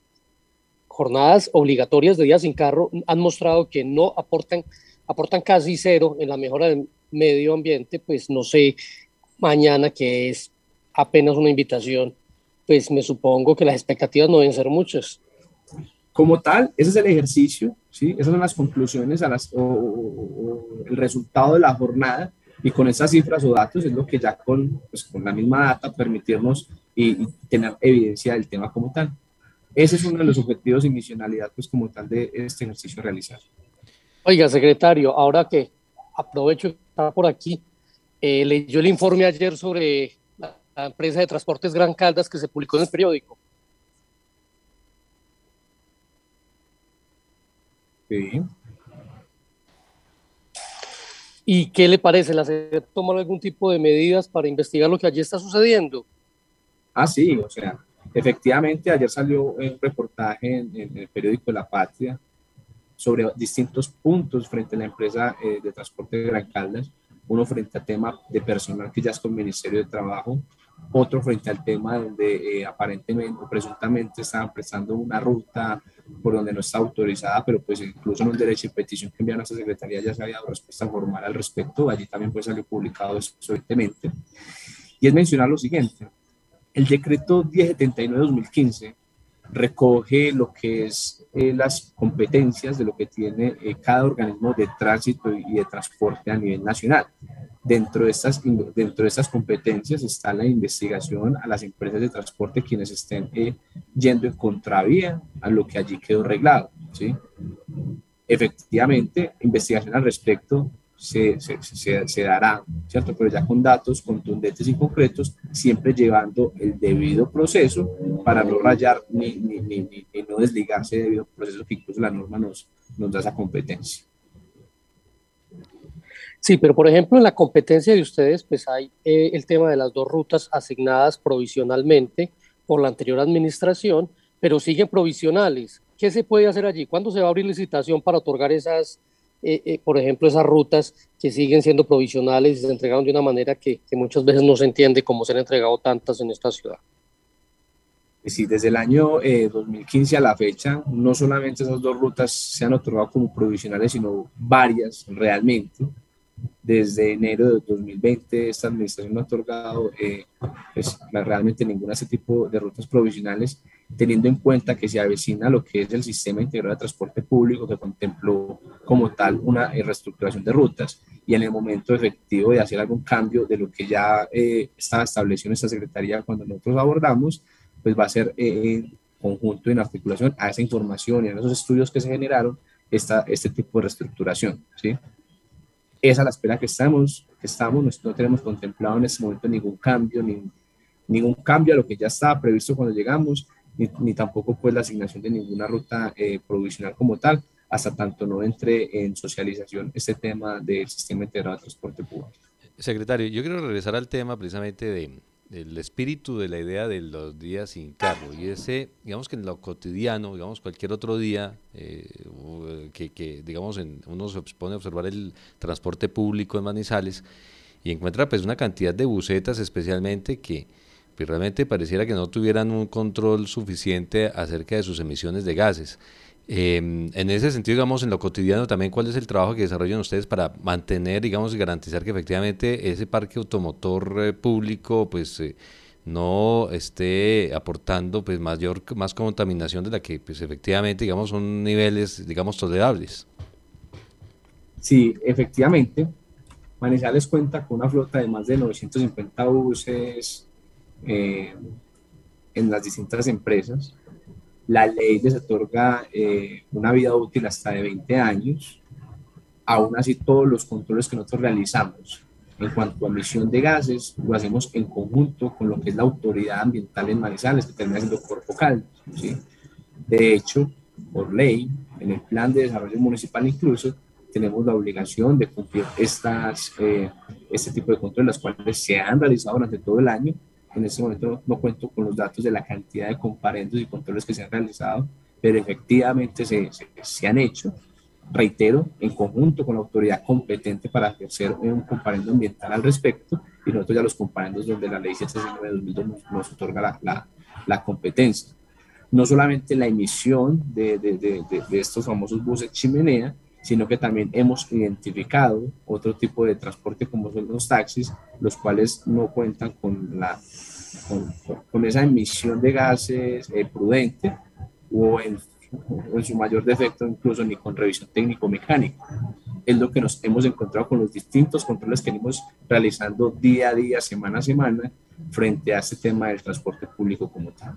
jornadas obligatorias de día sin carro han mostrado que no aportan, aportan casi cero en la mejora del medio ambiente, pues no sé, mañana que es apenas una invitación, pues me supongo que las expectativas no deben ser muchas. Como tal, ese es el ejercicio, ¿sí? Esas son las conclusiones a las, o, o, o el resultado de la jornada, y con esas cifras o datos es lo que ya con, pues, con la misma data permitirnos y, y tener evidencia del tema como tal. Ese es uno de los objetivos y misionalidad pues como tal de este ejercicio a realizar. Oiga, secretario, ahora que aprovecho que está por aquí, eh, leyó el informe ayer sobre la, la empresa de transportes Gran Caldas que se publicó en el periódico. Sí. ¿Y qué le parece? ¿La se tomar algún tipo de medidas para investigar lo que allí está sucediendo? Ah, sí, o sea, efectivamente ayer salió un reportaje en, en el periódico La Patria sobre distintos puntos frente a la empresa eh, de transporte de Gran Caldas, uno frente al tema de personal que ya es con el Ministerio de Trabajo, otro frente al tema donde eh, aparentemente o presuntamente estaban prestando una ruta por donde no está autorizada, pero pues incluso en un derecho de petición que enviaron a esta secretaría ya se había dado respuesta formal al respecto, allí también pues salió publicado eso evidentemente, y es mencionar lo siguiente: el decreto diez setenta y nueve de dos mil quince recoge lo que es eh, las competencias de lo que tiene eh, cada organismo de tránsito y de transporte a nivel nacional. Dentro de, estas, dentro de estas competencias está la investigación a las empresas de transporte quienes estén eh, yendo en contravía a lo que allí quedó reglado, ¿sí? Efectivamente, investigación al respecto se, se, se, se dará, ¿cierto? Pero ya con datos contundentes y concretos, siempre llevando el debido proceso para no rayar ni, ni, ni, ni, ni no desligarse del debido proceso que incluso la norma nos, nos da esa competencia. Sí, pero por ejemplo en la competencia de ustedes pues hay eh, el tema de las dos rutas asignadas provisionalmente por la anterior administración, pero siguen provisionales. ¿Qué se puede hacer allí? ¿Cuándo se va a abrir licitación para otorgar esas, eh, eh, por ejemplo, esas rutas que siguen siendo provisionales y se entregaron de una manera que, que muchas veces no se entiende cómo se han entregado tantas en esta ciudad? Sí, desde el año eh, dos mil quince a la fecha, no solamente esas dos rutas se han otorgado como provisionales, sino varias realmente. Desde enero de dos mil veinte esta administración no ha otorgado eh, pues, realmente ninguna de ese tipo de rutas provisionales, teniendo en cuenta que se avecina lo que es el sistema integrado de transporte público que contempló como tal una reestructuración de rutas, y en el momento efectivo de hacer algún cambio de lo que ya eh, estaba establecido en esta secretaría cuando nosotros abordamos, pues va a ser eh, en conjunto y en articulación a esa información y a esos estudios que se generaron esta, este tipo de reestructuración, ¿sí? Esa es la espera que estamos, que estamos, no tenemos contemplado en este momento ningún cambio, ni, ningún cambio a lo que ya estaba previsto cuando llegamos, ni, ni tampoco pues la asignación de ninguna ruta eh, provisional como tal, hasta tanto no entre en socialización este tema del sistema integrado de transporte público. Secretario, yo quiero regresar al tema precisamente de, del espíritu de la idea de los días sin carro, y ese, digamos que en lo cotidiano, digamos cualquier otro día, eh, que, que digamos en, uno se pone a observar el transporte público en Manizales, y encuentra pues una cantidad de busetas especialmente que pues, realmente pareciera que no tuvieran un control suficiente acerca de sus emisiones de gases. Eh, en ese sentido, digamos, en lo cotidiano también, ¿cuál es el trabajo que desarrollan ustedes para mantener, digamos, y garantizar que efectivamente ese parque automotor eh, público, pues, eh, no esté aportando, pues, mayor, más contaminación de la que, pues, efectivamente, digamos, son niveles, digamos, tolerables? Sí, efectivamente, Manizales cuenta con una flota de más de novecientos cincuenta buses eh, en las distintas empresas. La ley les otorga eh, una vida útil hasta de veinte años. Aún así, todos los controles que nosotros realizamos en cuanto a emisión de gases lo hacemos en conjunto con lo que es la autoridad ambiental en Manizales, que termina siendo Corpo Caldas, ¿sí? De hecho, por ley, en el plan de desarrollo municipal incluso, tenemos la obligación de cumplir estas, eh, este tipo de controles, las cuales se han realizado durante todo el año. En este momento no cuento con los datos de la cantidad de comparendos y controles que se han realizado, pero efectivamente se, se, se han hecho, reitero, en conjunto con la autoridad competente para ejercer un comparendo ambiental al respecto, y nosotros ya los comparendos donde la ley setecientos sesenta y nueve de dos mil dos nos, nos otorga la, la, la competencia. No solamente la emisión de, de, de, de, de estos famosos buses chimenea, sino que también hemos identificado otro tipo de transporte como son los taxis, los cuales no cuentan con, la, con, con esa emisión de gases eh, prudente o en, o en su mayor defecto incluso ni con revisión técnico-mecánica. Es lo que nos hemos encontrado con los distintos controles que venimos realizando día a día, semana a semana, frente a este tema del transporte público como tal.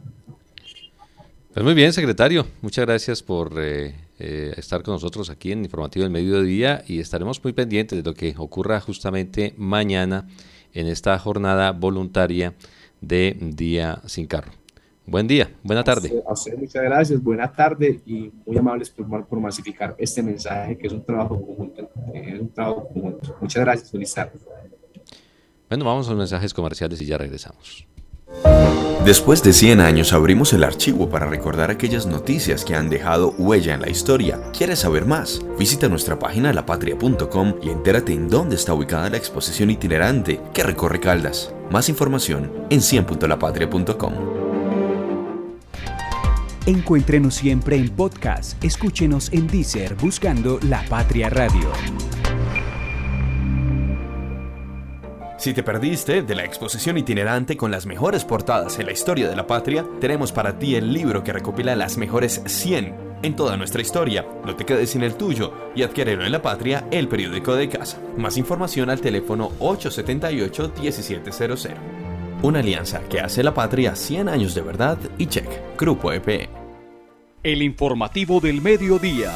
Pues muy bien, secretario, muchas gracias por eh, eh, estar con nosotros aquí en Informativo del Mediodía, y estaremos muy pendientes de lo que ocurra justamente mañana en esta jornada voluntaria de Día Sin Carro. Buen día, buena tarde. A usted, a usted muchas gracias, buena tarde, y muy amables por, por masificar este mensaje, que es un trabajo conjunto. Es un trabajo conjunto. Muchas gracias, feliz tarde. Bueno, vamos a los mensajes comerciales y ya regresamos. Después de cien años abrimos el archivo para recordar aquellas noticias que han dejado huella en la historia. ¿Quieres saber más? Visita nuestra página la patria punto com y entérate en dónde está ubicada la exposición itinerante que recorre Caldas. Más información en cien punto la patria punto com. Encuéntrenos siempre en podcast. Escúchenos en Deezer buscando La Patria Radio. Si te perdiste de la exposición itinerante con las mejores portadas en la historia de la patria, tenemos para ti el libro que recopila las mejores cien en toda nuestra historia. No te quedes sin el tuyo y adquiérelo en La Patria, el periódico de casa. Más información al teléfono ocho siete ocho, uno siete cero cero. Una alianza que hace La Patria cien años de verdad y check. Grupo E P E. El informativo del mediodía.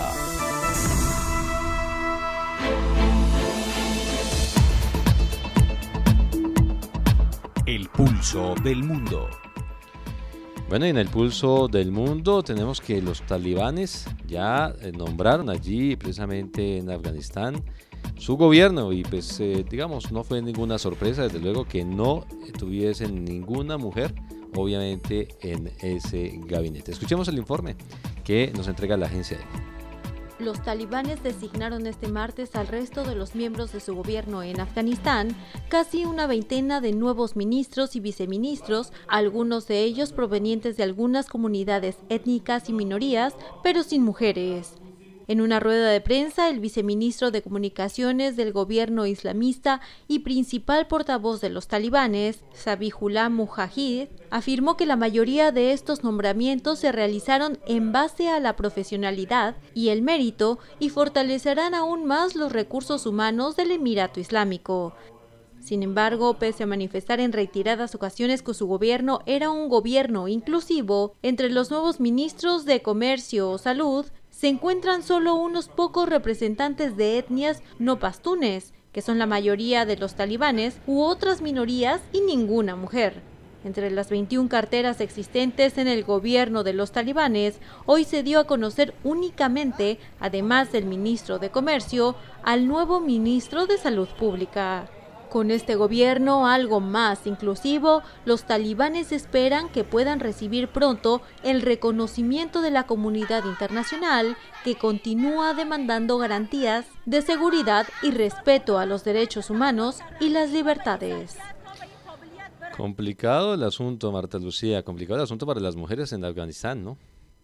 El pulso del mundo. Bueno, y en el pulso del mundo tenemos que los talibanes ya nombraron allí, precisamente en Afganistán, su gobierno, y pues eh, digamos, no fue ninguna sorpresa, desde luego, que no tuviesen ninguna mujer, obviamente, en ese gabinete. Escuchemos el informe que nos entrega la agencia E F E. Los talibanes designaron este martes al resto de los miembros de su gobierno en Afganistán, casi una veintena de nuevos ministros y viceministros, algunos de ellos provenientes de algunas comunidades étnicas y minorías, pero sin mujeres. En una rueda de prensa, el viceministro de Comunicaciones del gobierno islamista y principal portavoz de los talibanes, Zabihullah Mujahid, afirmó que la mayoría de estos nombramientos se realizaron en base a la profesionalidad y el mérito y fortalecerán aún más los recursos humanos del Emirato Islámico. Sin embargo, pese a manifestar en reiteradas ocasiones que su gobierno era un gobierno inclusivo, entre los nuevos ministros de Comercio o Salud, se encuentran solo unos pocos representantes de etnias no pastunes, que son la mayoría de los talibanes, u otras minorías, y ninguna mujer. Entre las veintiuna carteras existentes en el gobierno de los talibanes, hoy se dio a conocer únicamente, además del ministro de Comercio, al nuevo ministro de Salud Pública. Con este gobierno algo más inclusivo, los talibanes esperan que puedan recibir pronto el reconocimiento de la comunidad internacional que continúa demandando garantías de seguridad y respeto a los derechos humanos y las libertades. Complicado el asunto, Marta Lucía, complicado el asunto para las mujeres en Afganistán, ¿no?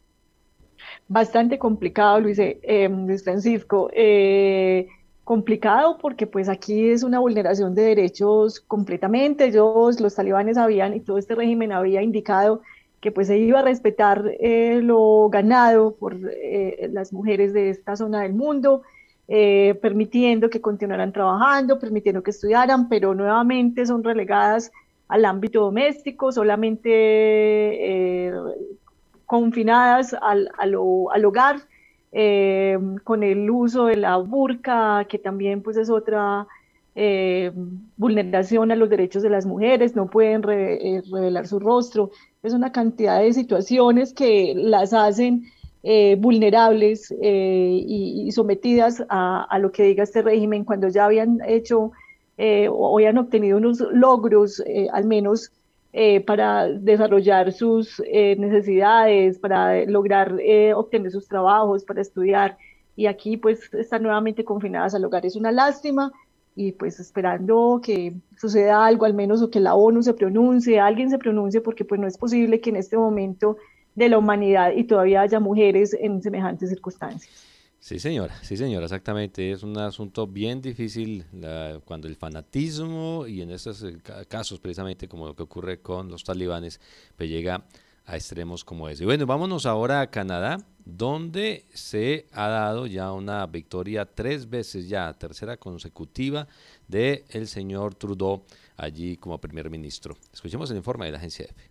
Bastante complicado, Luis, eh, Luis Francisco. Eh, complicado porque pues aquí es una vulneración de derechos completamente. Ellos, los talibanes habían, y todo este régimen había indicado que pues se iba a respetar eh, lo ganado por eh, las mujeres de esta zona del mundo, eh, permitiendo que continuaran trabajando, permitiendo que estudiaran, pero nuevamente son relegadas al ámbito doméstico, solamente eh, confinadas al, al, al hogar, eh, con el uso de la burka, que también pues es otra eh, vulneración a los derechos de las mujeres, no pueden re, eh, revelar su rostro. Es una cantidad de situaciones que las hacen eh, vulnerables eh, y, y sometidas a, a lo que diga este régimen, cuando ya habían hecho Eh, o hayan obtenido unos logros, eh, al menos eh, para desarrollar sus eh, necesidades, para lograr eh, obtener sus trabajos, para estudiar, y aquí pues están nuevamente confinadas al hogar. Es una lástima, y pues esperando que suceda algo al menos, o que la ONU se pronuncie, alguien se pronuncie, porque pues no es posible que en este momento de la humanidad y todavía haya mujeres en semejantes circunstancias. Sí, señora, sí, señora, exactamente. Es un asunto bien difícil la, cuando el fanatismo, y en estos casos precisamente como lo que ocurre con los talibanes, pues llega a extremos como ese. Bueno, vámonos ahora a Canadá, donde se ha dado ya una victoria tres veces ya, tercera consecutiva, de el señor Trudeau allí como primer ministro. Escuchemos el informe de la agencia EFE.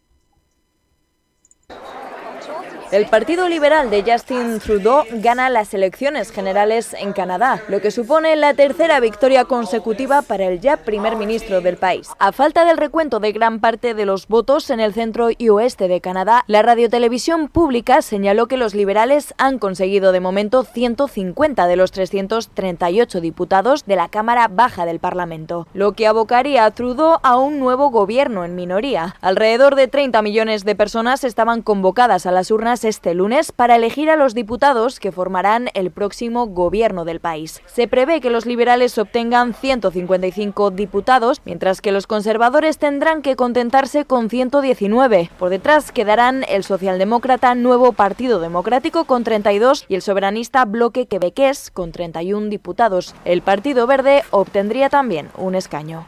El Partido Liberal de Justin Trudeau gana las elecciones generales en Canadá, lo que supone la tercera victoria consecutiva para el ya primer ministro del país. A falta del recuento de gran parte de los votos en el centro y oeste de Canadá, la radiotelevisión pública señaló que los liberales han conseguido de momento ciento cincuenta de los trescientos treinta y ocho diputados de la Cámara Baja del Parlamento, lo que abocaría a Trudeau a un nuevo gobierno en minoría. Alrededor de treinta millones de personas estaban convocadas a las urnas este lunes para elegir a los diputados que formarán el próximo gobierno del país. Se prevé que los liberales obtengan ciento cincuenta y cinco diputados, mientras que los conservadores tendrán que contentarse con ciento diecinueve. Por detrás quedarán el socialdemócrata Nuevo Partido Democrático con treinta y dos y el soberanista Bloque Quebequés con treinta y uno diputados. El Partido Verde obtendría también un escaño.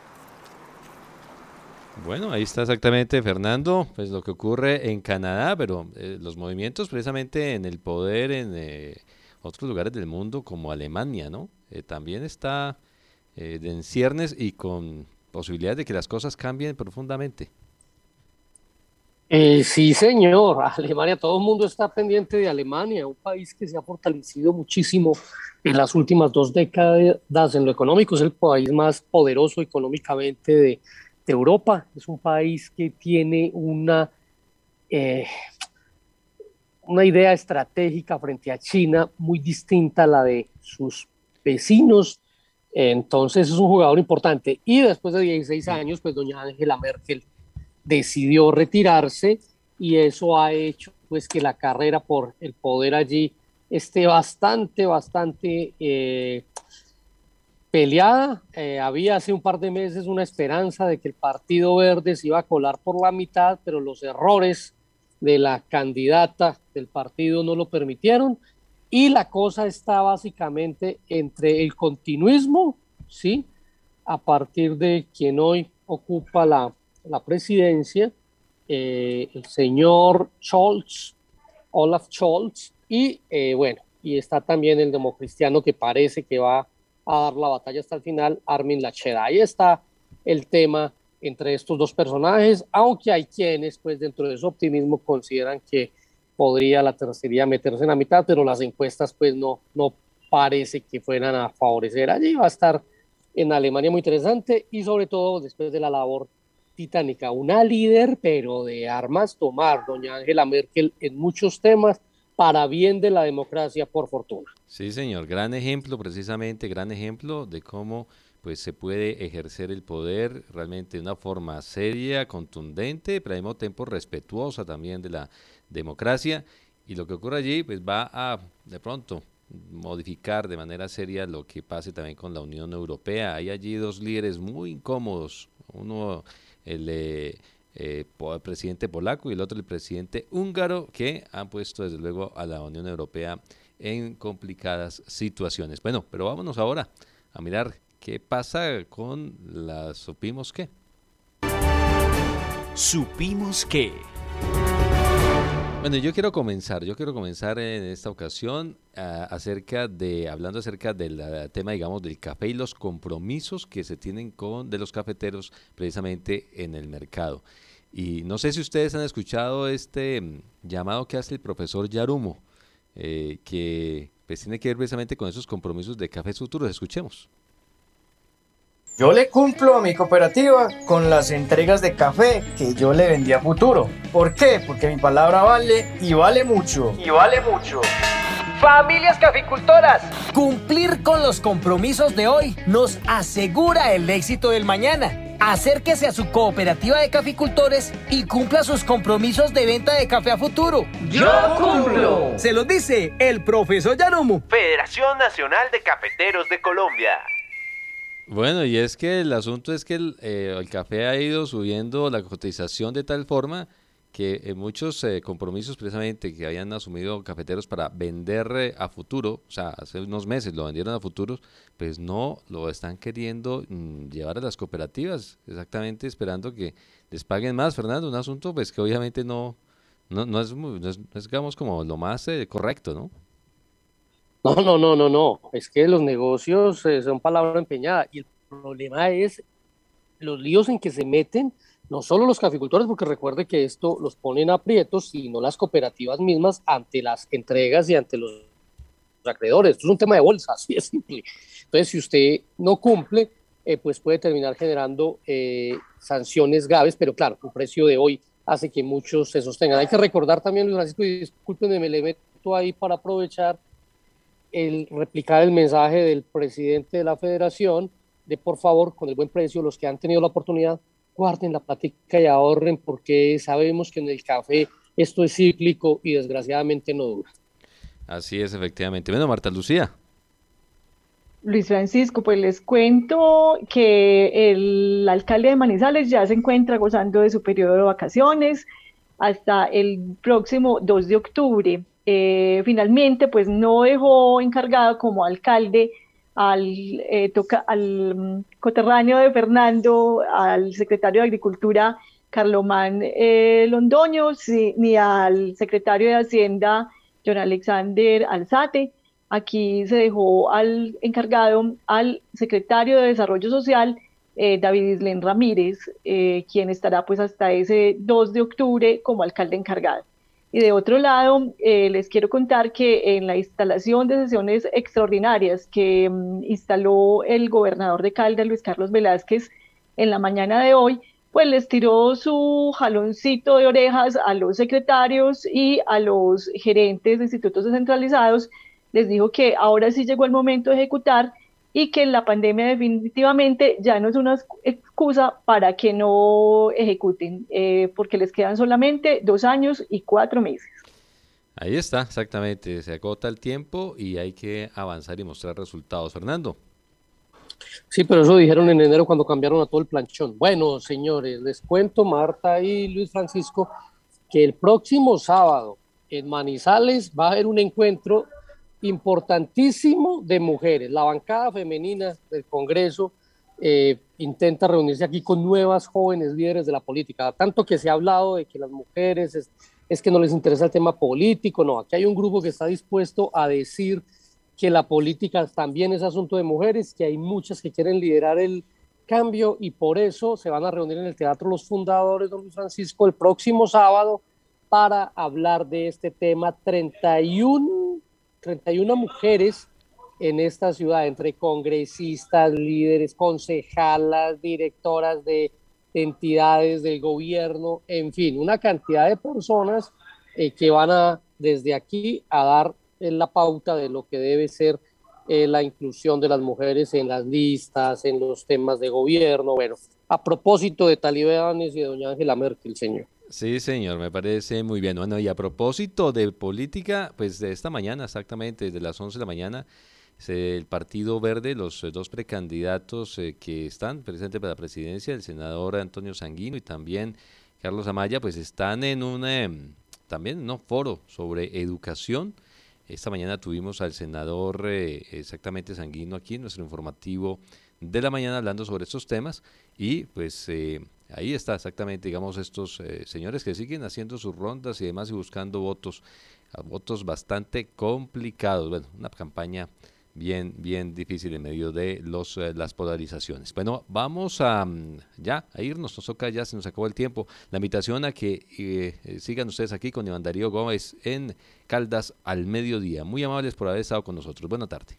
Bueno, ahí está exactamente, Fernando, pues lo que ocurre en Canadá, pero eh, los movimientos precisamente en el poder en eh, otros lugares del mundo como Alemania, ¿no? Eh, también está eh, en ciernes y con posibilidades de que las cosas cambien profundamente. Eh, sí, señor, Alemania, todo el mundo está pendiente de Alemania, un país que se ha fortalecido muchísimo en las últimas dos décadas en lo económico, es el país más poderoso económicamente de de Europa, es un país que tiene una, eh, una idea estratégica frente a China muy distinta a la de sus vecinos, entonces es un jugador importante. Y después de dieciséis años, pues doña Angela Merkel decidió retirarse, y eso ha hecho pues que la carrera por el poder allí esté bastante, bastante eh, peleada. Eh, había hace un par de meses una esperanza de que el Partido Verde se iba a colar por la mitad, pero los errores de la candidata del partido no lo permitieron, y la cosa está básicamente entre el continuismo, ¿sí?, a partir de quien hoy ocupa la, la presidencia, eh, el señor Scholz, Olaf Scholz, y eh, bueno, y está también el democristiano que parece que va a dar la batalla hasta el final, Armin Laschet. Ahí está el tema entre estos dos personajes, aunque hay quienes, pues dentro de su optimismo, consideran que podría la tercería meterse en la mitad, pero las encuestas pues no, no parece que fueran a favorecer. Allí va a estar en Alemania muy interesante, y sobre todo después de la labor titánica, una líder pero de armas tomar, doña Angela Merkel, en muchos temas, para bien de la democracia, por fortuna. Sí, señor, gran ejemplo, precisamente, gran ejemplo de cómo pues se puede ejercer el poder realmente de una forma seria, contundente, pero al mismo tiempo respetuosa también de la democracia, y lo que ocurre allí pues va a, de pronto, modificar de manera seria lo que pase también con la Unión Europea. Hay allí dos líderes muy incómodos, uno el eh, eh, presidente polaco y el otro el presidente húngaro, que han puesto desde luego a la Unión Europea en complicadas situaciones. Bueno, pero vámonos ahora a mirar qué pasa con las Supimos Qué. Supimos Qué. Bueno, yo quiero comenzar, yo quiero comenzar en esta ocasión uh, acerca de, hablando acerca del uh, tema, digamos, del café y los compromisos que se tienen con de los cafeteros precisamente en el mercado. Y no sé si ustedes han escuchado este um, llamado que hace el profesor Yarumo, eh, que pues tiene que ver precisamente con esos compromisos de Cafés Futuros. Escuchemos. Yo le cumplo a mi cooperativa con las entregas de café que yo le vendí a Futuro. ¿Por qué? Porque mi palabra vale y vale mucho. Y vale mucho. Familias caficultoras, cumplir con los compromisos de hoy nos asegura el éxito del mañana. Acérquese a su cooperativa de caficultores y cumpla sus compromisos de venta de café a futuro. ¡Yo cumplo! Se los dice el profesor Yarumo. Federación Nacional de Cafeteros de Colombia. Bueno, y es que el asunto es que el, eh, el café ha ido subiendo la cotización de tal forma que eh, muchos eh, compromisos precisamente que habían asumido cafeteros para vender eh, a futuro, o sea, hace unos meses lo vendieron a futuros, pues no lo están queriendo mmm, llevar a las cooperativas, exactamente esperando que les paguen más, Fernando, un asunto pues que obviamente no, no, no, es, muy, no, es, no es digamos como lo más eh, correcto, ¿no? No, no, no, no, no, es que los negocios eh, son palabra empeñada y el problema es los líos en que se meten no solo los caficultores, porque recuerde que esto los ponen a aprietos, sino las cooperativas mismas ante las entregas y ante los acreedores. Esto es un tema de bolsa, así de simple. Entonces, si usted no cumple, eh, pues puede terminar generando eh, sanciones graves, pero claro, el precio de hoy hace que muchos se sostengan. Hay que recordar también, Luis Francisco, y discúlpenme, me le meto ahí para aprovechar el replicar el mensaje del presidente de la federación de por favor, con el buen precio, los que han tenido la oportunidad, guarden la plática y ahorren, porque sabemos que en el café esto es cíclico y desgraciadamente no dura. Así es, efectivamente. Bueno, Marta Lucía. Luis Francisco, pues les cuento que el alcalde de Manizales ya se encuentra gozando de su periodo de vacaciones hasta el próximo dos de octubre. Eh, finalmente, pues no dejó encargado como alcalde al, eh, toca, al um, coterráneo de Fernando, al secretario de Agricultura, Carlomán eh, Londoño, sí, ni al secretario de Hacienda, John Alexander Alzate. Aquí se dejó al encargado al secretario de Desarrollo Social, eh, David Islén Ramírez, eh, quien estará pues hasta ese dos de octubre como alcalde encargado. Y de otro lado, eh, les quiero contar que en la instalación de sesiones extraordinarias que um, instaló el gobernador de Caldas, Luis Carlos Velázquez, en la mañana de hoy, pues les tiró su jaloncito de orejas a los secretarios y a los gerentes de institutos descentralizados. Les dijo que ahora sí llegó el momento de ejecutar y que la pandemia definitivamente ya no es una excusa para que no ejecuten, eh, porque les quedan solamente dos años y cuatro meses. Ahí está, exactamente, se agota el tiempo y hay que avanzar y mostrar resultados. Fernando. Sí, pero eso dijeron en enero cuando cambiaron a todo el planchón. Bueno, señores, les cuento, Marta y Luis Francisco, que el próximo sábado en Manizales va a haber un encuentro importantísimo de mujeres. La bancada femenina del Congreso eh, intenta reunirse aquí con nuevas jóvenes líderes de la política, tanto que se ha hablado de que las mujeres es, es que no les interesa el tema político. No, aquí hay un grupo que está dispuesto a decir que la política también es asunto de mujeres, que hay muchas que quieren liderar el cambio y por eso se van a reunir en el Teatro Los Fundadores, don Luis Francisco, el próximo sábado para hablar de este tema. treinta y una mujeres en esta ciudad, entre congresistas, líderes, concejalas, directoras de entidades del gobierno, en fin, una cantidad de personas eh, que van a desde aquí a dar eh, la pauta de lo que debe ser eh, la inclusión de las mujeres en las listas, en los temas de gobierno. Bueno, a propósito de talibanes y de doña Angela Merkel, señor. Sí, señor, me parece muy bien. Bueno, y a propósito de política, pues de esta mañana, exactamente, desde las once de la mañana, el Partido Verde, los dos precandidatos eh, que están presentes para la presidencia, el senador Antonio Sanguino y también Carlos Amaya, pues están en un eh, también un foro sobre educación. Esta mañana tuvimos al senador eh, exactamente Sanguino aquí en nuestro informativo de la mañana hablando sobre estos temas y pues eh, ahí está exactamente, digamos, estos eh, señores que siguen haciendo sus rondas y demás y buscando votos, votos bastante complicados. Bueno, una campaña bien, bien difícil en medio de los, eh, las polarizaciones. Bueno, vamos a ya a irnos, nos toca, ya se nos acabó el tiempo. La invitación a que eh, sigan ustedes aquí con Iván Darío Gómez en Caldas al mediodía. Muy amables por haber estado con nosotros. Buena tarde.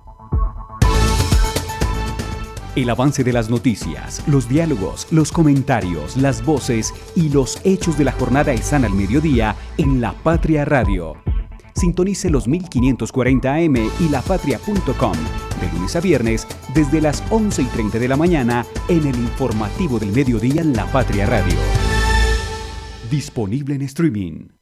El avance de las noticias, los diálogos, los comentarios, las voces y los hechos de la jornada están al mediodía en La Patria Radio. Sintonice los mil quinientos cuarenta A M y lapatria punto com de lunes a viernes desde las once y treinta de la mañana en el informativo del mediodía en La Patria Radio. Disponible en streaming.